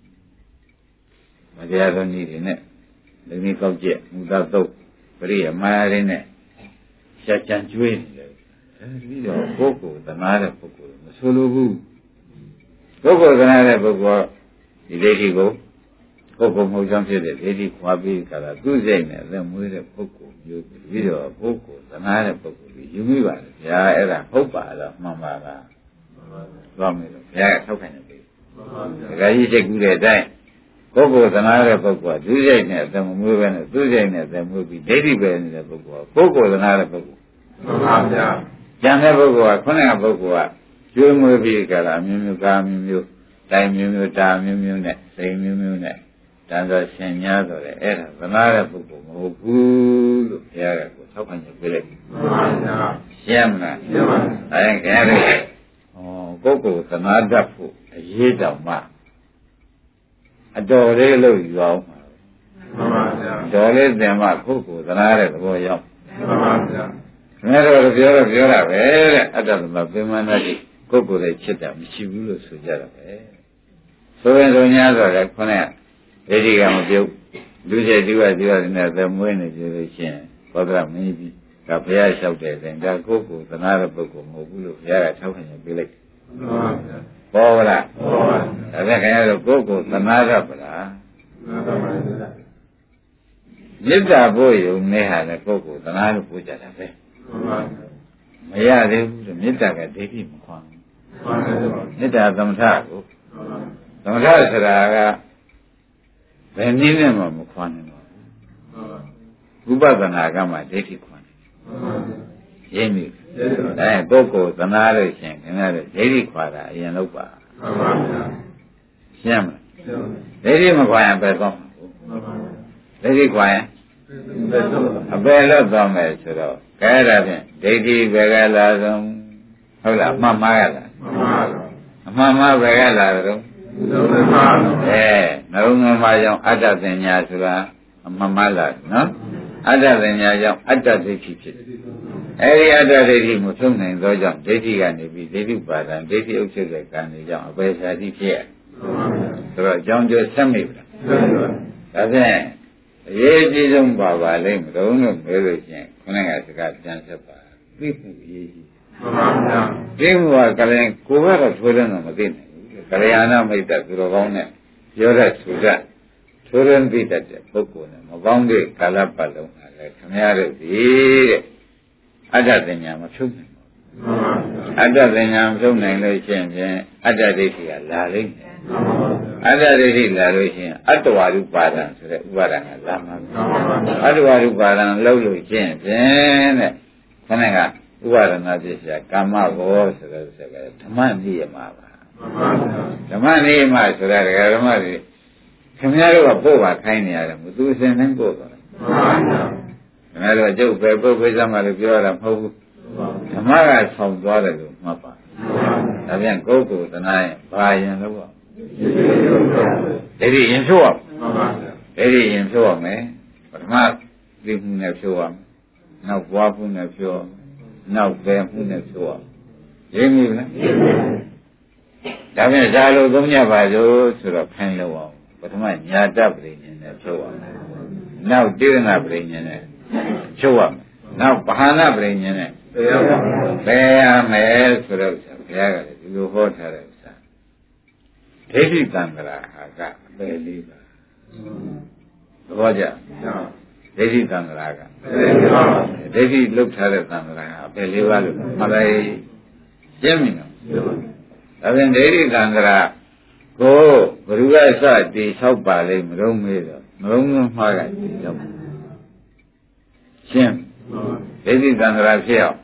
မတရားသောနည်းတွေနဲ့လူကြီးကောက်ကျက်မူသားသုတ်ပရိယမာရင်းနဲ့ရှားကြံကျွေးနေတယ်အဲဒီတော့ပုဂ္ဂိုလ်သနာတဲ့ပုဂ္ဂိုလ်မဆိုလိုဘူးပုဂ္ဂိုလ်သနာတဲ့ပုဂ္ဂိုလ်ဒီဒိဋ္ဌိကိုပုဂ္ဂိုလ်မဟုတ်ကြောင်းဖြစ်တဲ့ဒိဋ္ဌိခွာပြီးကြတာသူ့စိတ်နဲ့သက်မွေးတဲ့ပုဂ္ဂိုလ်မျိုးပြီးတော့ပုဂ္ဂိုလ်သနာတဲ့ပုဂ္ဂိုလ်ကြီးယူမိပါလေဗျာအဲ့ဒါဟုတ်ပါလားမှန်ပါလားသွားမယ်လို့ဘုရားကထောက်ခံနေပြီဒါကြကြီးစိတ်ကူးတဲ့အတိုင်းပုဂ္ဂိုလ်သနာတဲ့ပုဂ္ဂိုလ်ကသူစိတ်နဲ့အတမမွေးပဲနဲ့သူစိတ်နဲ့အတမွေးပြီးဒိဋ္ဌိပဲနေတဲ့ပုဂ္ဂိုလ်ကပုဂ္ဂိုလ်သနာတဲ့ပုဂ္ဂိုလ်မှန်ပါဗျာဉာဏ်တဲ့ပုဂ္ဂိုလ်ကခုနကပုဂ္ဂိုလ်ကကျွေးမွေးပြီးကြတာမျိုးမျိုးကာမျိုးမျိုးတိုင်းမျိုးမျိုးတာမျိုးမျိုးနဲ့စိတ်မျိုးမျိုးနဲ့တန်တော်ရှင်များဆိုတယ်အဲ့ဒါသနာတဲ့ပုဂ္ဂိုလ်မဟုတ်ဘူးလို့ဘုရားကကိုထောက်ခံချက်ပေးလိုက်မှန်ပါဗျာရှင်းမလားရှင်းပါပြီအဲခင်ဗျားတို့ပုဂ္ဂိုလ်သနာတတ်ဖို့အရေးတောင်မှအတော်လေးလို့ယူအောင်ပါမှန်ပါဗျာတော်လေးသင်မှပုဂ္ဂိုလ်သနာတဲ့သဘောရောက်မှန်ပါဗျာခင်ဗျားတို့ပြောတာပဲတဲ့အတ္တသမပိမနာတိပုဂ္ဂိုလ်ရဲ့ချစ်တာမရှိဘူးလို့ဆိုကြတာပဲဆိုရင်ဆိုညာဆိုလည်းခုနကဒိဋ္ဌိကမပြုတ်လူစိတ်ဒီဝနဲ့သမွေးနေကြလို့ရှိရင်ဘောဓရမင်းကြီးကဘုရားလျှောက်တယ်ဆိုရင်ဒါကိုယ်ကိုသနာတဲ့ပုဂ္ဂိုလ်မဟုတ်ဘူးလို့ဘုရားကထောက်ခံပေးလိုက်မှန်ပါဗျာပေါ်ပါလားပေါ်ပါဒါဖြင့်ခင်ဗျားတို့ကိုယ်ကိုသနာရပါလားမှန်ပါပါမေတ္တာဖို့ယုံနေဟာလည်းကိုယ်ကိုသနာလို့ပြောကြတာပဲမှန်ပါမရသေးဘူးလို့မေတ္တာကဒိဋ္ဌိမခွန်ဘူးမှန်ပါမေတ္တာသမထကိုသမထဆိုတာကဘယ်နည်းနဲ့မှမခွန်နိုင်ပါဘူးဝိပဿနာကမှဒိဋ္ဌိခွန်တယ်မှန်ပါရင်းပြီပုဂ္ဂိုလ်သနာလို့ရှင်ခင်ဗျားတို့ဒိဋ္ဌိခွာတာအရင်လုပ်ပါမှန်ပါဗျာရှင်းမလားဒိဋ္ဌိမခွာရင်ပဲတော့မှန်ပါဒိဋ္ဌိခွာရင်အပယ်လို့သွားမယ်ဆိုတော့ကဲဒါဖြင့်ဒိဋ္ဌိဘယ်ကလာဆုံးဟုတ်လားမှန်မှားရလားမှန်ပါအမှန်မှားဘယ်ကလာတော့နှလုံးသားနှလုံးသားကြောင့်အတ္တပညာဆိုတာအမှန်မှားလားနော်အတ္တပညာကြောင့်အတ္တဒိဋ္ဌိဖြစ်တယ်အဲဒီအတ္တဒိဋ္ဌိမဆုံးနိုင်သောကြောင့်ဒိဋ္ဌိကနေပြီးဒိဋ္ဌိပါဒံဒိဋ္ဌိဥစ္စေတဲ့ကံတွေကြောင့်အပယ်ရှားတိဖြစ်ရဆိုတော့အကြောင်းကျိုးဆက်မိပြီလားဒါဖြင့်အရေးကြီးဆုံးပါလိမ့်မလို့လို့ပြောလို့ရှိရင်ခုနကစကားပြန်ဆက်ပါသိမှုအရေးကြီးမှန်ပါဗျာသိမှုကလည်းကိုယ်ကတော့ထိုးတယ်တော့မသိနိုင်ဘူးကလျာဏမိတ်တသူတော်ကောင်းနဲ့ပြောတဲ့ဆိုတတ်ထိုးရင်းသိတတ်တဲ့ပုဂ္ဂိုလ်နဲ့မပေါင်းတဲ့ကာလပတ်လုံးကလည်းခမရတဲ့ဒီတဲ့အတ္တပညာမဖြုတ်နိုင်ဘူးအတ္တပညာမဆုံးနိုင်လို့ရှိရင်အတ္တဒိဋ္ဌိကလာလိမ့်မယ်အတ္တဒိဋ္ဌိလာလို့ရှိရင်အတ္တဝါရုပါဒံဆိုတဲ့ဥပါဒံကလာမှာအတ္တဝါရုပါဒံလုံးလို့ရှိရင်ဖြင့်တဲ့ခဏကဥပါဒနာပြည့်စရာကာမဘောဆိုတဲ့စကားဓမ္မနိယမပါဓမ္မနိယမဆိုတာဓမ္မတွေခင်ဗျားတို့ကပို့ပါခိုင်းနေရတယ်မသူစင်တိုင်းပို့သွားတယ်ခင်ဗျားတို့အကျုပ်ပဲပုတ်ပေးစမ်းပါလို့ပြောရတာမဟုတ်ဘူးဓမ္မကဆောင်သွားတယ်လို့မှတ်ပါဒါပြန်ကိုယ်ကိုယ်တနာရင်ဘာရင်လို့ပေါ့ဒိဋ္ဌိရင်ဖြိုးအောင်ဒိဋ္ဌိရင်ဖြိုးအောင်မယ်ပထမသိမှုနဲ့ဖြိုးအောင်နောက်ဘွားမှုနဲ့ဖြိုးအောင်နောက်ပဲမှုနဲ့ဖြိုးအောင်ရင်းပြီလားဒါပြန်ဇာလို့သုံးညပါစို့ဆိုတော့ခိုင်းလို့အောင်ပထမညာတပရိညာနဲ့ဖြိုးအောင်နောက်တိရဏပရိညာနဲ့ဖြိုးအောင်နောက်ဘာဟာနာပရိညာနဲ့ဘယ်ရမယ်ဆိုတော့ဘုရားကလည်းဒီလိုဟောထားတဲ့ဥစ္စာဒိဋ္ဌိတံ္ဍရာဟာကအပယ်လေးပါသဘောကျဒိဋ္ဌိတံ္ဍရာကဒိဋ္ဌိလုတ်ထားတဲ့တံ္ဍရာဟာအပယ်လေးပါလို့မှတ်လိုက်ရှင်းပြီနော်ဒါပြန်ဒိဋ္ဌိတံ္ဍရာကိုဘ누구ကစတည်ဆောက်ပါလိမ့်မလို့မေးတော့မလုံးလုံးမှားကတည်ဆောက်ရှင်းဒိဋ္ဌိတံ္ဍရာဖြစ်အောင်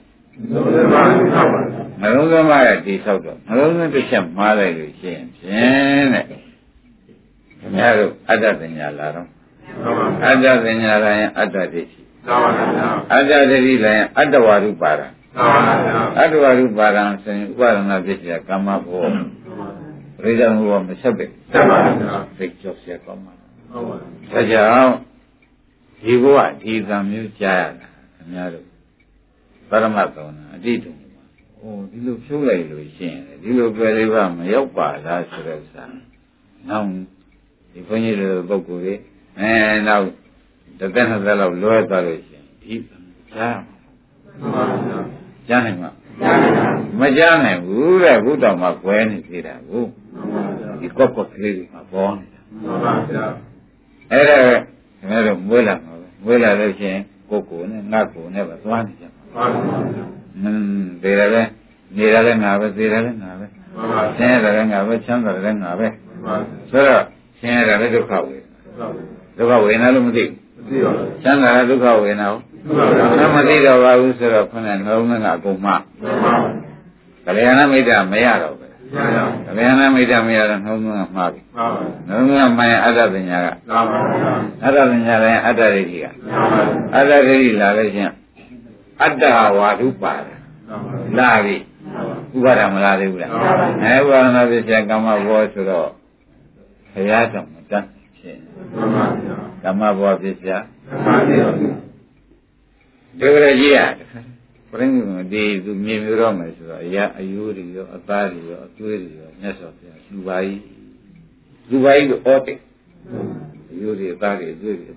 နှလုံးသွင်းပါရဲ့တိဆောက်တော့နှလုံးသွင်းတစ်ချက်မှားလိုက်လို့ရှိရင်ဖြင့်တဲ့ခင်ဗျားတို့အတ္တပညာလာတော့အတ္တပညာလာရင်အတ္တဒိဋ္ဌိအတ္တဒိဋ္ဌိလာရင်အတ္တဝါရုပါဒံအတ္တဝါရုပါဒံဆိုရင်ဥပါဒနာဖြစ်เสียကာမဘောပရိသတ်ဘောမဆက်ပဲသိကြောက်เสียကောင်းပါဒါကြောင့်ဒီဘဝဒီသံမျိုးကြားရတာခင်ဗျားတို့ပရမတ်သောနာအတိတုံဒီလိုဖြိုးလိုက်လို့ရှိရင်ဒီလိုပဲလေးပါမရောက်ပါလားဆိုတဲ့ဥစ္စာနောက်ဒီဘုန်းကြီးတွေပုဂ္ဂိုလ်တွေနောက်တစ်သက်နှစ်သက်လောက်လွဲသွားလို့ရှိရင်ဒီကြားနိုင်မှာမကြားနိုင်ဘူးတဲ့ဘုဒ္ဓမှာကွဲနေသေးတာကိုဒီကော့ကော့ကလေးမှာပေါ်နေတာအဲ့ဒါခင်ဗျားတို့မွေးလာမှာပဲမွေးလာလို့ရှိရင်ကိုယ်ကိုယ်နဲ့ငါ့ကိုယ်နဲ့ပဲသွားနေကြမှာသေတယ်ပဲနေတယ်ငါပဲသေတယ်ငါပဲဆင်းရဲတယ်ငါပဲချမ်းသာတယ်ငါပဲဆိုတော့ဆင်းရဲတယ်ဒုက္ခဝေဒုက္ခဝေနာလို့မသိဘူးချမ်းသာတယ်ဒုက္ခဝေနာဟုတ်မသိတော့ပါဘူးဆိုတော့ခုနကနှလုံးသားကအကုန်မှကလျာဏမိတ်တာမရတော့ပဲကလျာဏမိတ်တာမရတော့နှလုံးသားကမှားပြီနှလုံးသားမှန်အတ္တပညာကအတ္တပညာလည်းအတ္တဒိဋ္ဌိကအတ္တဒိဋ္ဌိလာလို့ချင်းအတ္တဝါဒုပါဒလာပြီဥပါဒမလာသေးဘူးလားဥပါဒနာဖြစ်တဲ့ကာမဘောဆိုတော့ဘုရားတော်မတတ်ဖြစ်ကာမဘောဖြစ်တဲ့ဒီရကြီးရပြင်းဒီသူမြင်မျိုးတော့မယ်ဆိုတော့အရာအယိုးတွေရောအသားတွေရောအသွေးတွေရောမြတ်စွာဘုရားလူပါကြီးလို့ဩတယ်အယိုးတွေအသားတွေအသွေးတွေအ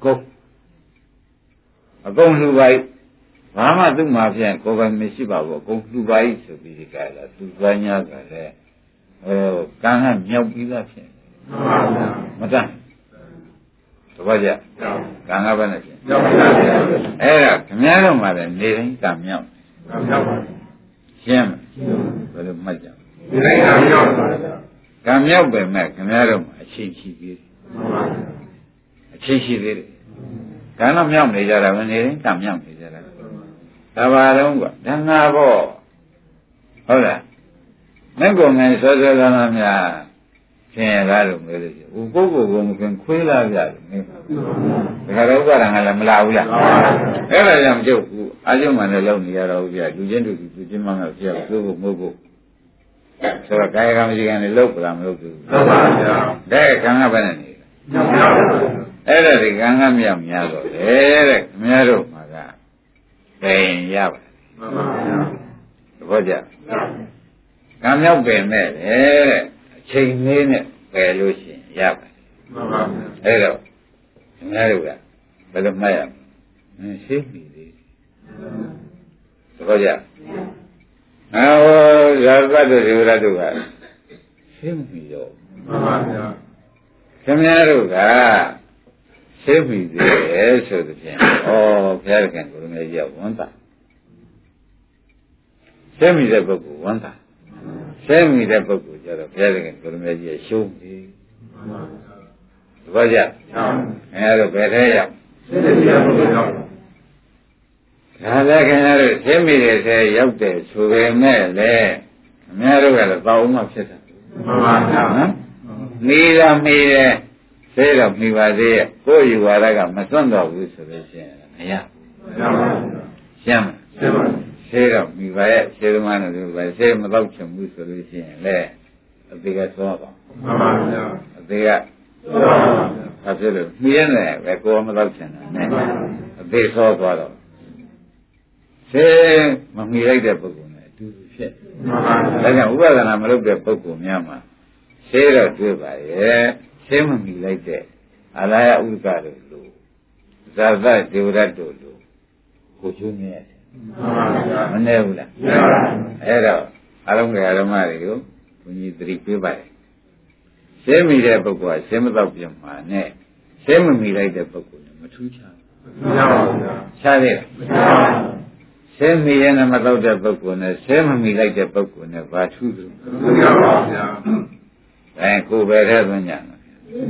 ကုန်လူပါကြီးဘာမှသူ့မှာပြန်ကိုယ်ပိုင်မရှိပါဘူးအကုန်လူပါကြီးဆိုပြီးဒီကလာသူပညာကလည်းကံကမြောက်ပြီးသားဖြစ်မတတ်တပည့်ကြကံကဘယ်နဲ့ဖြစ်မြောက်ပြီးသားအဲ့ဒါခင်ဗျားတို့မှလည်းနေတိုင်းကံမြောက်ရှင်းဘယ်လိုမှတ်ကြနေတိုင်းကံမြောက်ကံမြောက်ပဲမဲ့ခင်ဗျားတို့မှအချိန်ရှိသေးတယ်အချိန်ရှိသေးတယ်ကံတော့မြောက်နေကြတာပဲနေတိုင်းကံမြောက်နေကြတာဒါပါတော့ကဓမ္မဘောဟုတ်လားမင်းကိုငယ်စောစောကမှများခင်ရတာလို့ပြောလို့ရှိဘူးပုဂ္ဂိုလ်ကမခင်ခွေးလာကြတယ်မင်းဒါကတော့ဥပါဒံကလည်းမလာဘူးလားအဲ့ဒါကြောင့်ကျုပ်ကအာကျုံမှလည်းလောက်နေရတော့ဗျာလူချင်းတို့လူချင်းမှငါပြရဘူးမဟုတ်ဘူးဆိုတော့ကာယကံမရှိကံလည်းလောက်ပလားမလောက်ဘူးဟုတ်ပါဗျာတဲ့ကံကဘယ်နဲ့နေလဲအဲ့ဒါဒီကံကမြောက်များတော့တယ်တဲ့ခင်ဗျားတို့မှာကပင်ရပါတယ်မှန်ပါဗျာသဘောကျကံမြောက်ပင်မဲ့တဲ့အချိန်လေးနဲ့ပယ်လို့ရှိရင်ရပါတယ်မှန်ပါဗျာအဲ့တော့ခင်ဗျားတို့ကဘယ်လိုမှတ်ရမလဲရှင်းပြီလေသဘောကျဟောဇာတ်တို့ဒီဝရတို့ကရှင်းပြီတော့မှန်ပါဗျာခင်ဗျားတို့ကရှင်းပြီသေးဆိုတဲ့ဖြင့်ဩဘုရားကံကိုယ်တော်ကြီးကဝန်တာဆဲမိတဲ့ပုဂ္ဂိုလ်ဝမ်းသာဆဲမိတဲ့ပုဂ္ဂိုလ်ကျတော့ဘုရားသခင်ကိုရမေကြီးရှုံးပြီတပည့်ကြအဲဒါဘယ်ထဲရောက်ဆဲမိတဲ့ပုဂ္ဂိုလ်ရောက်ဒါလည်းခင်ဗျားတို့ဆဲမိတဲ့ဆဲရောက်တယ်ဆိုပေမဲ့လည်းခင်ဗျားတို့ကလည်းတောင်းမှဖြစ်တာမှန်ပါဗျာနော်မိတာမိတယ်ဆဲတော့မိပါသေးရဲ့ကိုယ်ယူဝါဒကမစွန့်တော့ဘူးဆိုလို့ရှိရင်မရရှင်းမဆဲတော့မိပါရဲ့ဆဲသမားတို့ပဲဆဲမတော့ချင်ဘူးဆိုလို့ရှိရင်လေအသေးကသွားပါမှန်ပါဗျာအသေးကဘာဖြစ်လို့မိရနေပဲကိုယ်မတော့ချင်တာနဲ့အသေးသွားသွားတော့ဆဲမမိလိုက်တဲ့ပုဂ္ဂိုလ်နဲ့အတူတူဖြစ်ဒါကြောင့်ဥပဒနာမလုပ်တဲ့ပုဂ္ဂိုလ်များမှာဆဲတော့တွေ့ပါရဲ့ဆဲမမိလိုက်တဲ့အလာယဥဒ္ကတို့လို့ဇာသဒေဝရတ်တို့လို့ကိုကျွန်းနေရတယ်မနေဘူးလားအဲ့တော့အလုံးကဓမ္မတွေကိုဘုန်းကြီးသတိပေးပါတယ်ဆဲမိတဲ့ပုဂ္ဂိုလ်ကဆဲမတော့ပြမှာနဲ့ဆဲမမိလိုက်တဲ့ပုဂ္ဂိုလ်နဲ့မထူးခြားဘူးမပါဘူးခြားတယ်မပါဘူးဆဲမိရဲ့နဲ့မတော့တဲ့ပုဂ္ဂိုလ်နဲ့ဆဲမမိလိုက်တဲ့ပုဂ္ဂိုလ်နဲ့ဘာထူးတယ်မပါဘူးဗျာအဲကိုယ်ပဲထဲသွင်းကြတယ်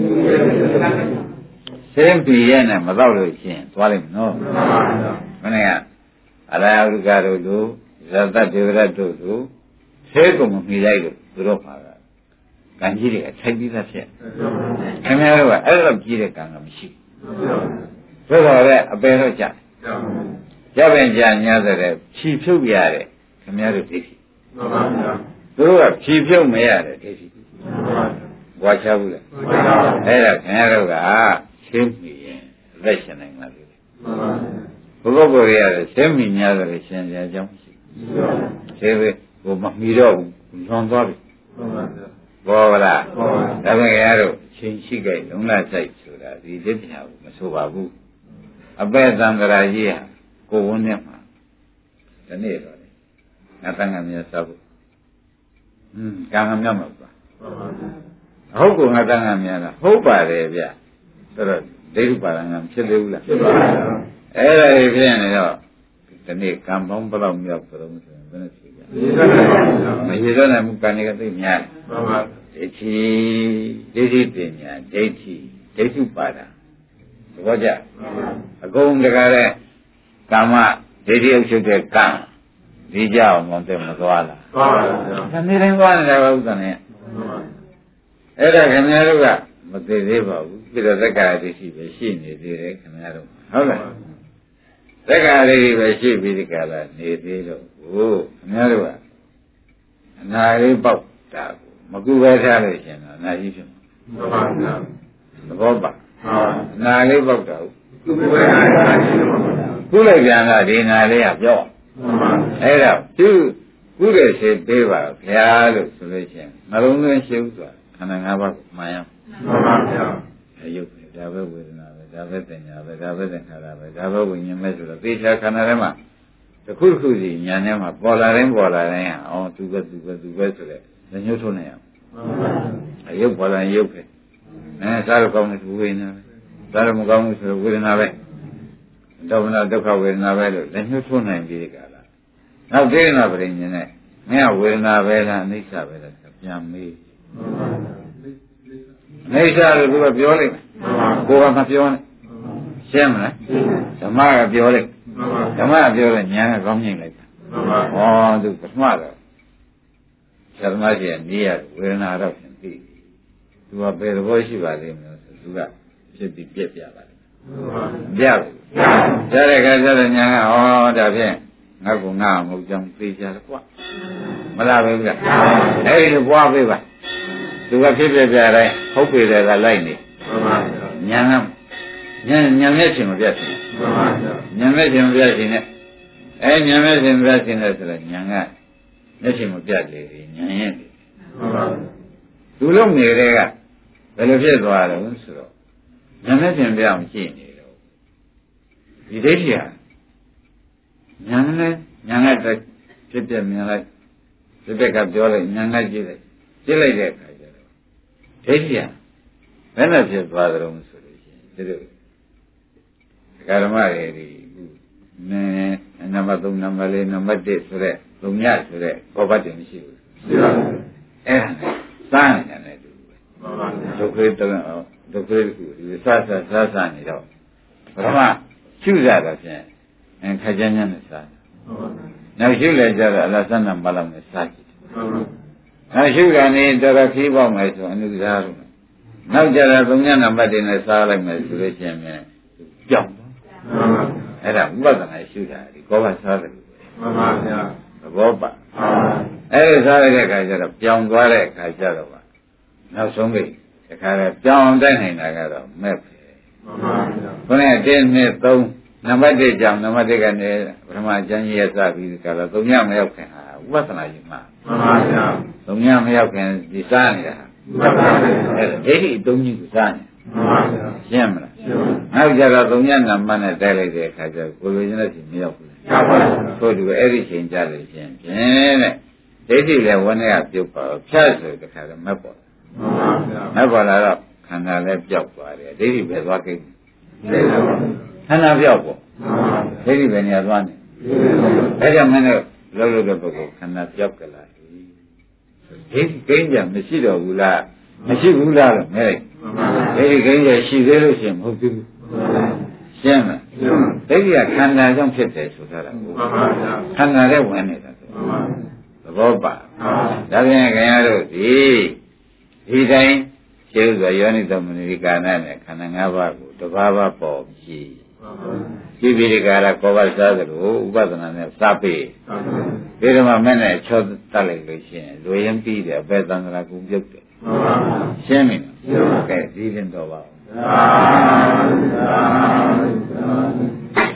ဆဲမိရဲ့နဲ့မတော့လို့ရှိရင်သွားလိမ့်မယ်နော်မှန်ပါဗျာမင်းကအရာယုကတို့လိုဇာတဒေဝရတ်တို့လိုဆဲကုန်မမိလိုက်လို့သူတို့ပါကကံကြီးတွေကထိုက်ပြီးသားဖြစ်ခင်ဗျားတို့ကအဲ့လိုကြီးတဲ့ကံကမရှိဘူးဆိုတော့လေအပယ်တော့ကြာကြပင်ကြာညာဆိုတဲ့ဖြီဖြုတ်ရတယ်ခင်ဗျားတို့ဒိဋ္ဌိမှန်ပါဗျာသူတို့ကဖြီဖြုတ်မရတယ်ဒိဋ္ဌိမှန်ပါဘွားချဘူးလေအဲ့ဒါခင်ဗျားတို့ကရှင်းပြီရင်အသက်ရှင်နိုင်မှာလေမှန်ပါဘုရားကိုယ်ရတယ်ရှင်းပြီများတယ်ရှင်ကြအကြောင်းမရှိဘူးရှင်းပြီဟိုမမီတော့ဘူးလွန်သွားပြီမှန်ပါဗျာဘောလားဒါပေမဲ့ခင်ဗျားတို့ချိန်ရှိကြလုံလဆိုင်ဆိုတာဒီသိပညာကိုမဆိုပါဘူးအပေသံဃာကြီးဟာကိုဝန်းနဲ့မှာဒီနေ့တော့လေငါတန်ခါမြတ်စားဖို့ကံကမြတ်မှာပါဟုတ်ကောငါတန်ခါမြတ်လားဟုတ်ပါတယ်ဗျဆိုတော့ဒိဋ္ဌိပါဒံကဖြစ်သေးဘူးလားဖြစ်ပါဘူးအဲ့ဒါကြီးဖြစ်နေတော့ဒီနေ့ကံပေါင်းဘယ်လောက်မြောက်ကြတော့ဆိုရင်ဘယ်နဲ့ဖြစ်ကြမရတော့လည်းမူကံတွေကသိများတယ်မှန်ပါဒိဋ္ဌိပညာဒိဋ္ဌိပါဒံသဘောကျအကုန်တကားတဲ့ကာမဒိဋ္ဌိအုပ်ချုပ်တဲ့ကံဒီကြောင်မတဲ့မသွားလားသွားပါဗျာဒါနေတိုင်းသွားနေတာပဲဥစ္စာနဲ့အဲ့ဒါခင်ဗျားတို့ကမသိသေးပါဘူးပြီးတော့သက္ကာဒိဋ္ဌိပဲရှိနေသေးတယ်ခင်ဗျားတို့ဟုတ်လားသက္ကာဒိဋ္ဌိပဲရှိပြီးဒီကလာနေသေးတော့ဟိုခင်ဗျားတို့ကအနာလေးပေါက်တာကိုမကူပဲထားလို့ရှင်တော့အနာကြီးဖြစ်မှာမှန်ပါဗျာသဘောပါအနာလေးပေါက်တာကိုကူပဲထားခုလိုက်ပြန်လာဒီနာလေးကပြောအဲ့ဒါသူကုတဲ့ရှိပေးပါဗျာလို့ဆိုလို့ရှိရင်နှလုံးသွင်းရှိဥစွာခန္ဓာ၅ပါးကိုမှန်ရမှန်ပါဗျာအယုတ်ပဲဒါပဲဝေဒနာပဲဒါပဲသင်ညာပဲဒါပဲသင်္ခါရပဲဒါပဲဝိညာဉ်ပဲဆိုတော့သေချာခန္ဓာထဲမှာတစ်ခုတစ်ခုစီညာထဲမှာပေါ်လာတိုင်းအော်သူပဲဆိုတဲ့လက်ညှိုးထိုးနေရအယုတ်ပေါ်လာရုပ်ပဲစားရကောင်းတဲ့ဝေဒနာပဲစားရမကောင်းဘူးဆိုတော့ဝေဒနာပဲဒုက္ခဝေဒနာပဲလို့လက်ညှိုးထိုးနိုင်ပြီကလားနောက်ဒေနာပရိညာနဲ့မင်းကဝေဒနာပဲလားအိဋ္ဌပဲလားပြန်မေးအိဋ္ဌလို့သူကပြောလိုက်ကိုကမပြောနဲ့ရှင်းမလားဓမ္မကပြောလိုက်ဓမ္မကပြောလိုက်ဉာဏ်ကကောင်းမြင်လိုက်တာဟောသူပထမတော့ဓမ္မရှိရင်နေရဝေဒနာတော့ပြန်သိသူကဘယ်သဘောရှိပါလိမ့်မလို့ဆိုသူကဖြစ်ပြီးပြက်ပြပါလိမ့်ပြဘူးကြားတဲ့ခါကျတော့ညာကဟောဒါဖြင့်ငါကငါမဟုတ်ကြောင်းသိကြတယ်ကွာမလားပဲဗျအဲ့ဒီလိုပွားပေးပါသူကဖြစ်ပြပြတိုင်းဟုတ်ပြီလေကလိုက်နေညာကညာမျက်ချင်မပြတ်ချင်ညာမျက်ချင်မပြတ်ချင်နဲ့ညာမျက်ချင်မပြတ်ချင်တဲ့ဆိုတော့ညာကမျက်ချင်မပြတ်လေညာရဲ့သူလုံးနေတဲ့ကဘယ်လိုဖြစ်သွားတယ်ဆိုတော့ညာမျက်ချင်ပြအောင်ကြည့်နေတော့ဒီဒိဋ္ဌိဟာညာနဲ့ညာကဖြစ်ပြမြင်လိုက်ဖြစ်ပြကပြောလိုက်ညာကကြည့်လိုက်တဲ့အခါကျတော့ဒိဋ္ဌိဟာဘယ်နဲ့ဖြစ်သွားကြတော့ဆိုလို့ရှိရင်ဒီလိုဓမ္မတွေဒီနံပါတ်3နံပါတ်4နံပါတ်1ဆိုတဲ့လုံညဆိုတဲ့ကောပတ်တယ်မရှိဘူးအဲ့ဒါနဲ့စားနေတယ်တူပဲဒုက္ခတော့ဒုက္ခကိုစားနေတော့ပထမရှုရတော့ဖြင့်ခက်ကြမ်းကြမ်းနဲ့စားနောက်ရှုလဲကြတော့အလသဏ္ဍမလောက်နဲ့စားကြည့်နောက်ရှုတာနေတော်ခီးပေါက်မယ်ဆိုအနုစားလို့နောက်ကြတော့သုံးညနံပါတ်တွေနဲ့စားလိုက်မယ်ဆိုလို့ရှိရင်ကြောက်အဲ့ဒါဥပဒနာရှုတာဒီကောဘစားတယ်မှန်ပါဗျာသဘောပါအဲ့ဒီစားရတဲ့အခါကျတော့ပြောင်းသွားတဲ့အခါကျတော့နောက်ဆုံးပြီတခါလဲပြောင်းတိုက်နေတာကတော့မဲ့ပဲမှန်ပါဗျာခုနက1 2 3နံပါတ်1ကြောင့်နံပါတ်1ကနေပထမကျမ်းကြီးရစပြီးဒီကလာသုံးညမရောက်ခင်ဟာဥပဒနာကြီးမှမှန်ပါဗျာသုံးညမရောက်ခင်ဒီစားနေတာမှန်ပါဗျာအဲ့ဒါဒိဋ္ဌိအတုံးကြီးကိုစားနေမှန်ပါဗျာရှင်းမလားရှင်းပါနောက်ကြတော့သုံးညနံပါတ်နဲ့တိုက်လိုက်တဲ့အခါကျကိုလိုချင်တဲ့စီမရောက်ဘူးမှန်ပါဗျာဆိုတူအဲ့ဒီချိန်ကြလို့ရှင်းဖြင့်တဲ့ဒိဋ္ဌိလည်းဝန်းထဲကပြုတ်ပါတော့ဖြတ်ဆိုတခါတော့မက်ပေါ်မှန်ပါဗျာမက်ပေါ်လာတော့ခန္ဓာလည်းပျောက်သွားတယ်ဒိဋ္ဌိပဲသွားကိန်းသိလားခန္ဓာပျောက်ပေါ့ဒိဋ္ဌိပဲနေရာသွားနေအဲ့ကြောင့်မင်းတို့လောက်လို့တဲ့ပုဂ္ဂိုလ်ခန္ဓာပျောက်ကလာပြီဒိဋ္ဌိကိန်းကြမရှိတော့ဘူးလားမရှိဘူးလားလို့မဲလိုက်ဒိဋ္ဌိကိန်းကြရှိသေးလို့ရှိရင်မဟုတ်ဘူးရှင်းမလားဒိဋ္ဌိကခန္ဓာကြောင့်ဖြစ်တယ်ဆိုထားတာကိုခန္ဓာနဲ့ဝင်နေတာသဘောပါဒါပြန်ခင်ဗျားတို့ဒီတိုင်းကျေဥစွာယောနိသမဏိကာဏနဲ့ခန္ဓာ၅ပါးကိုတစ်ပါးပါးပေါ်ပြီးဒီပိရိကာရကောဘစားသလိုဥပဒနာနဲ့စပေးဒီတော့မှမနဲ့ချောတတ်လိုက်လို့ရှိရင်လူရင်ပြီးတယ်အပေသံဃာကုပြုတ်တယ်ရှင်းပြီနော်ကဲဒီရင်တော့ပါ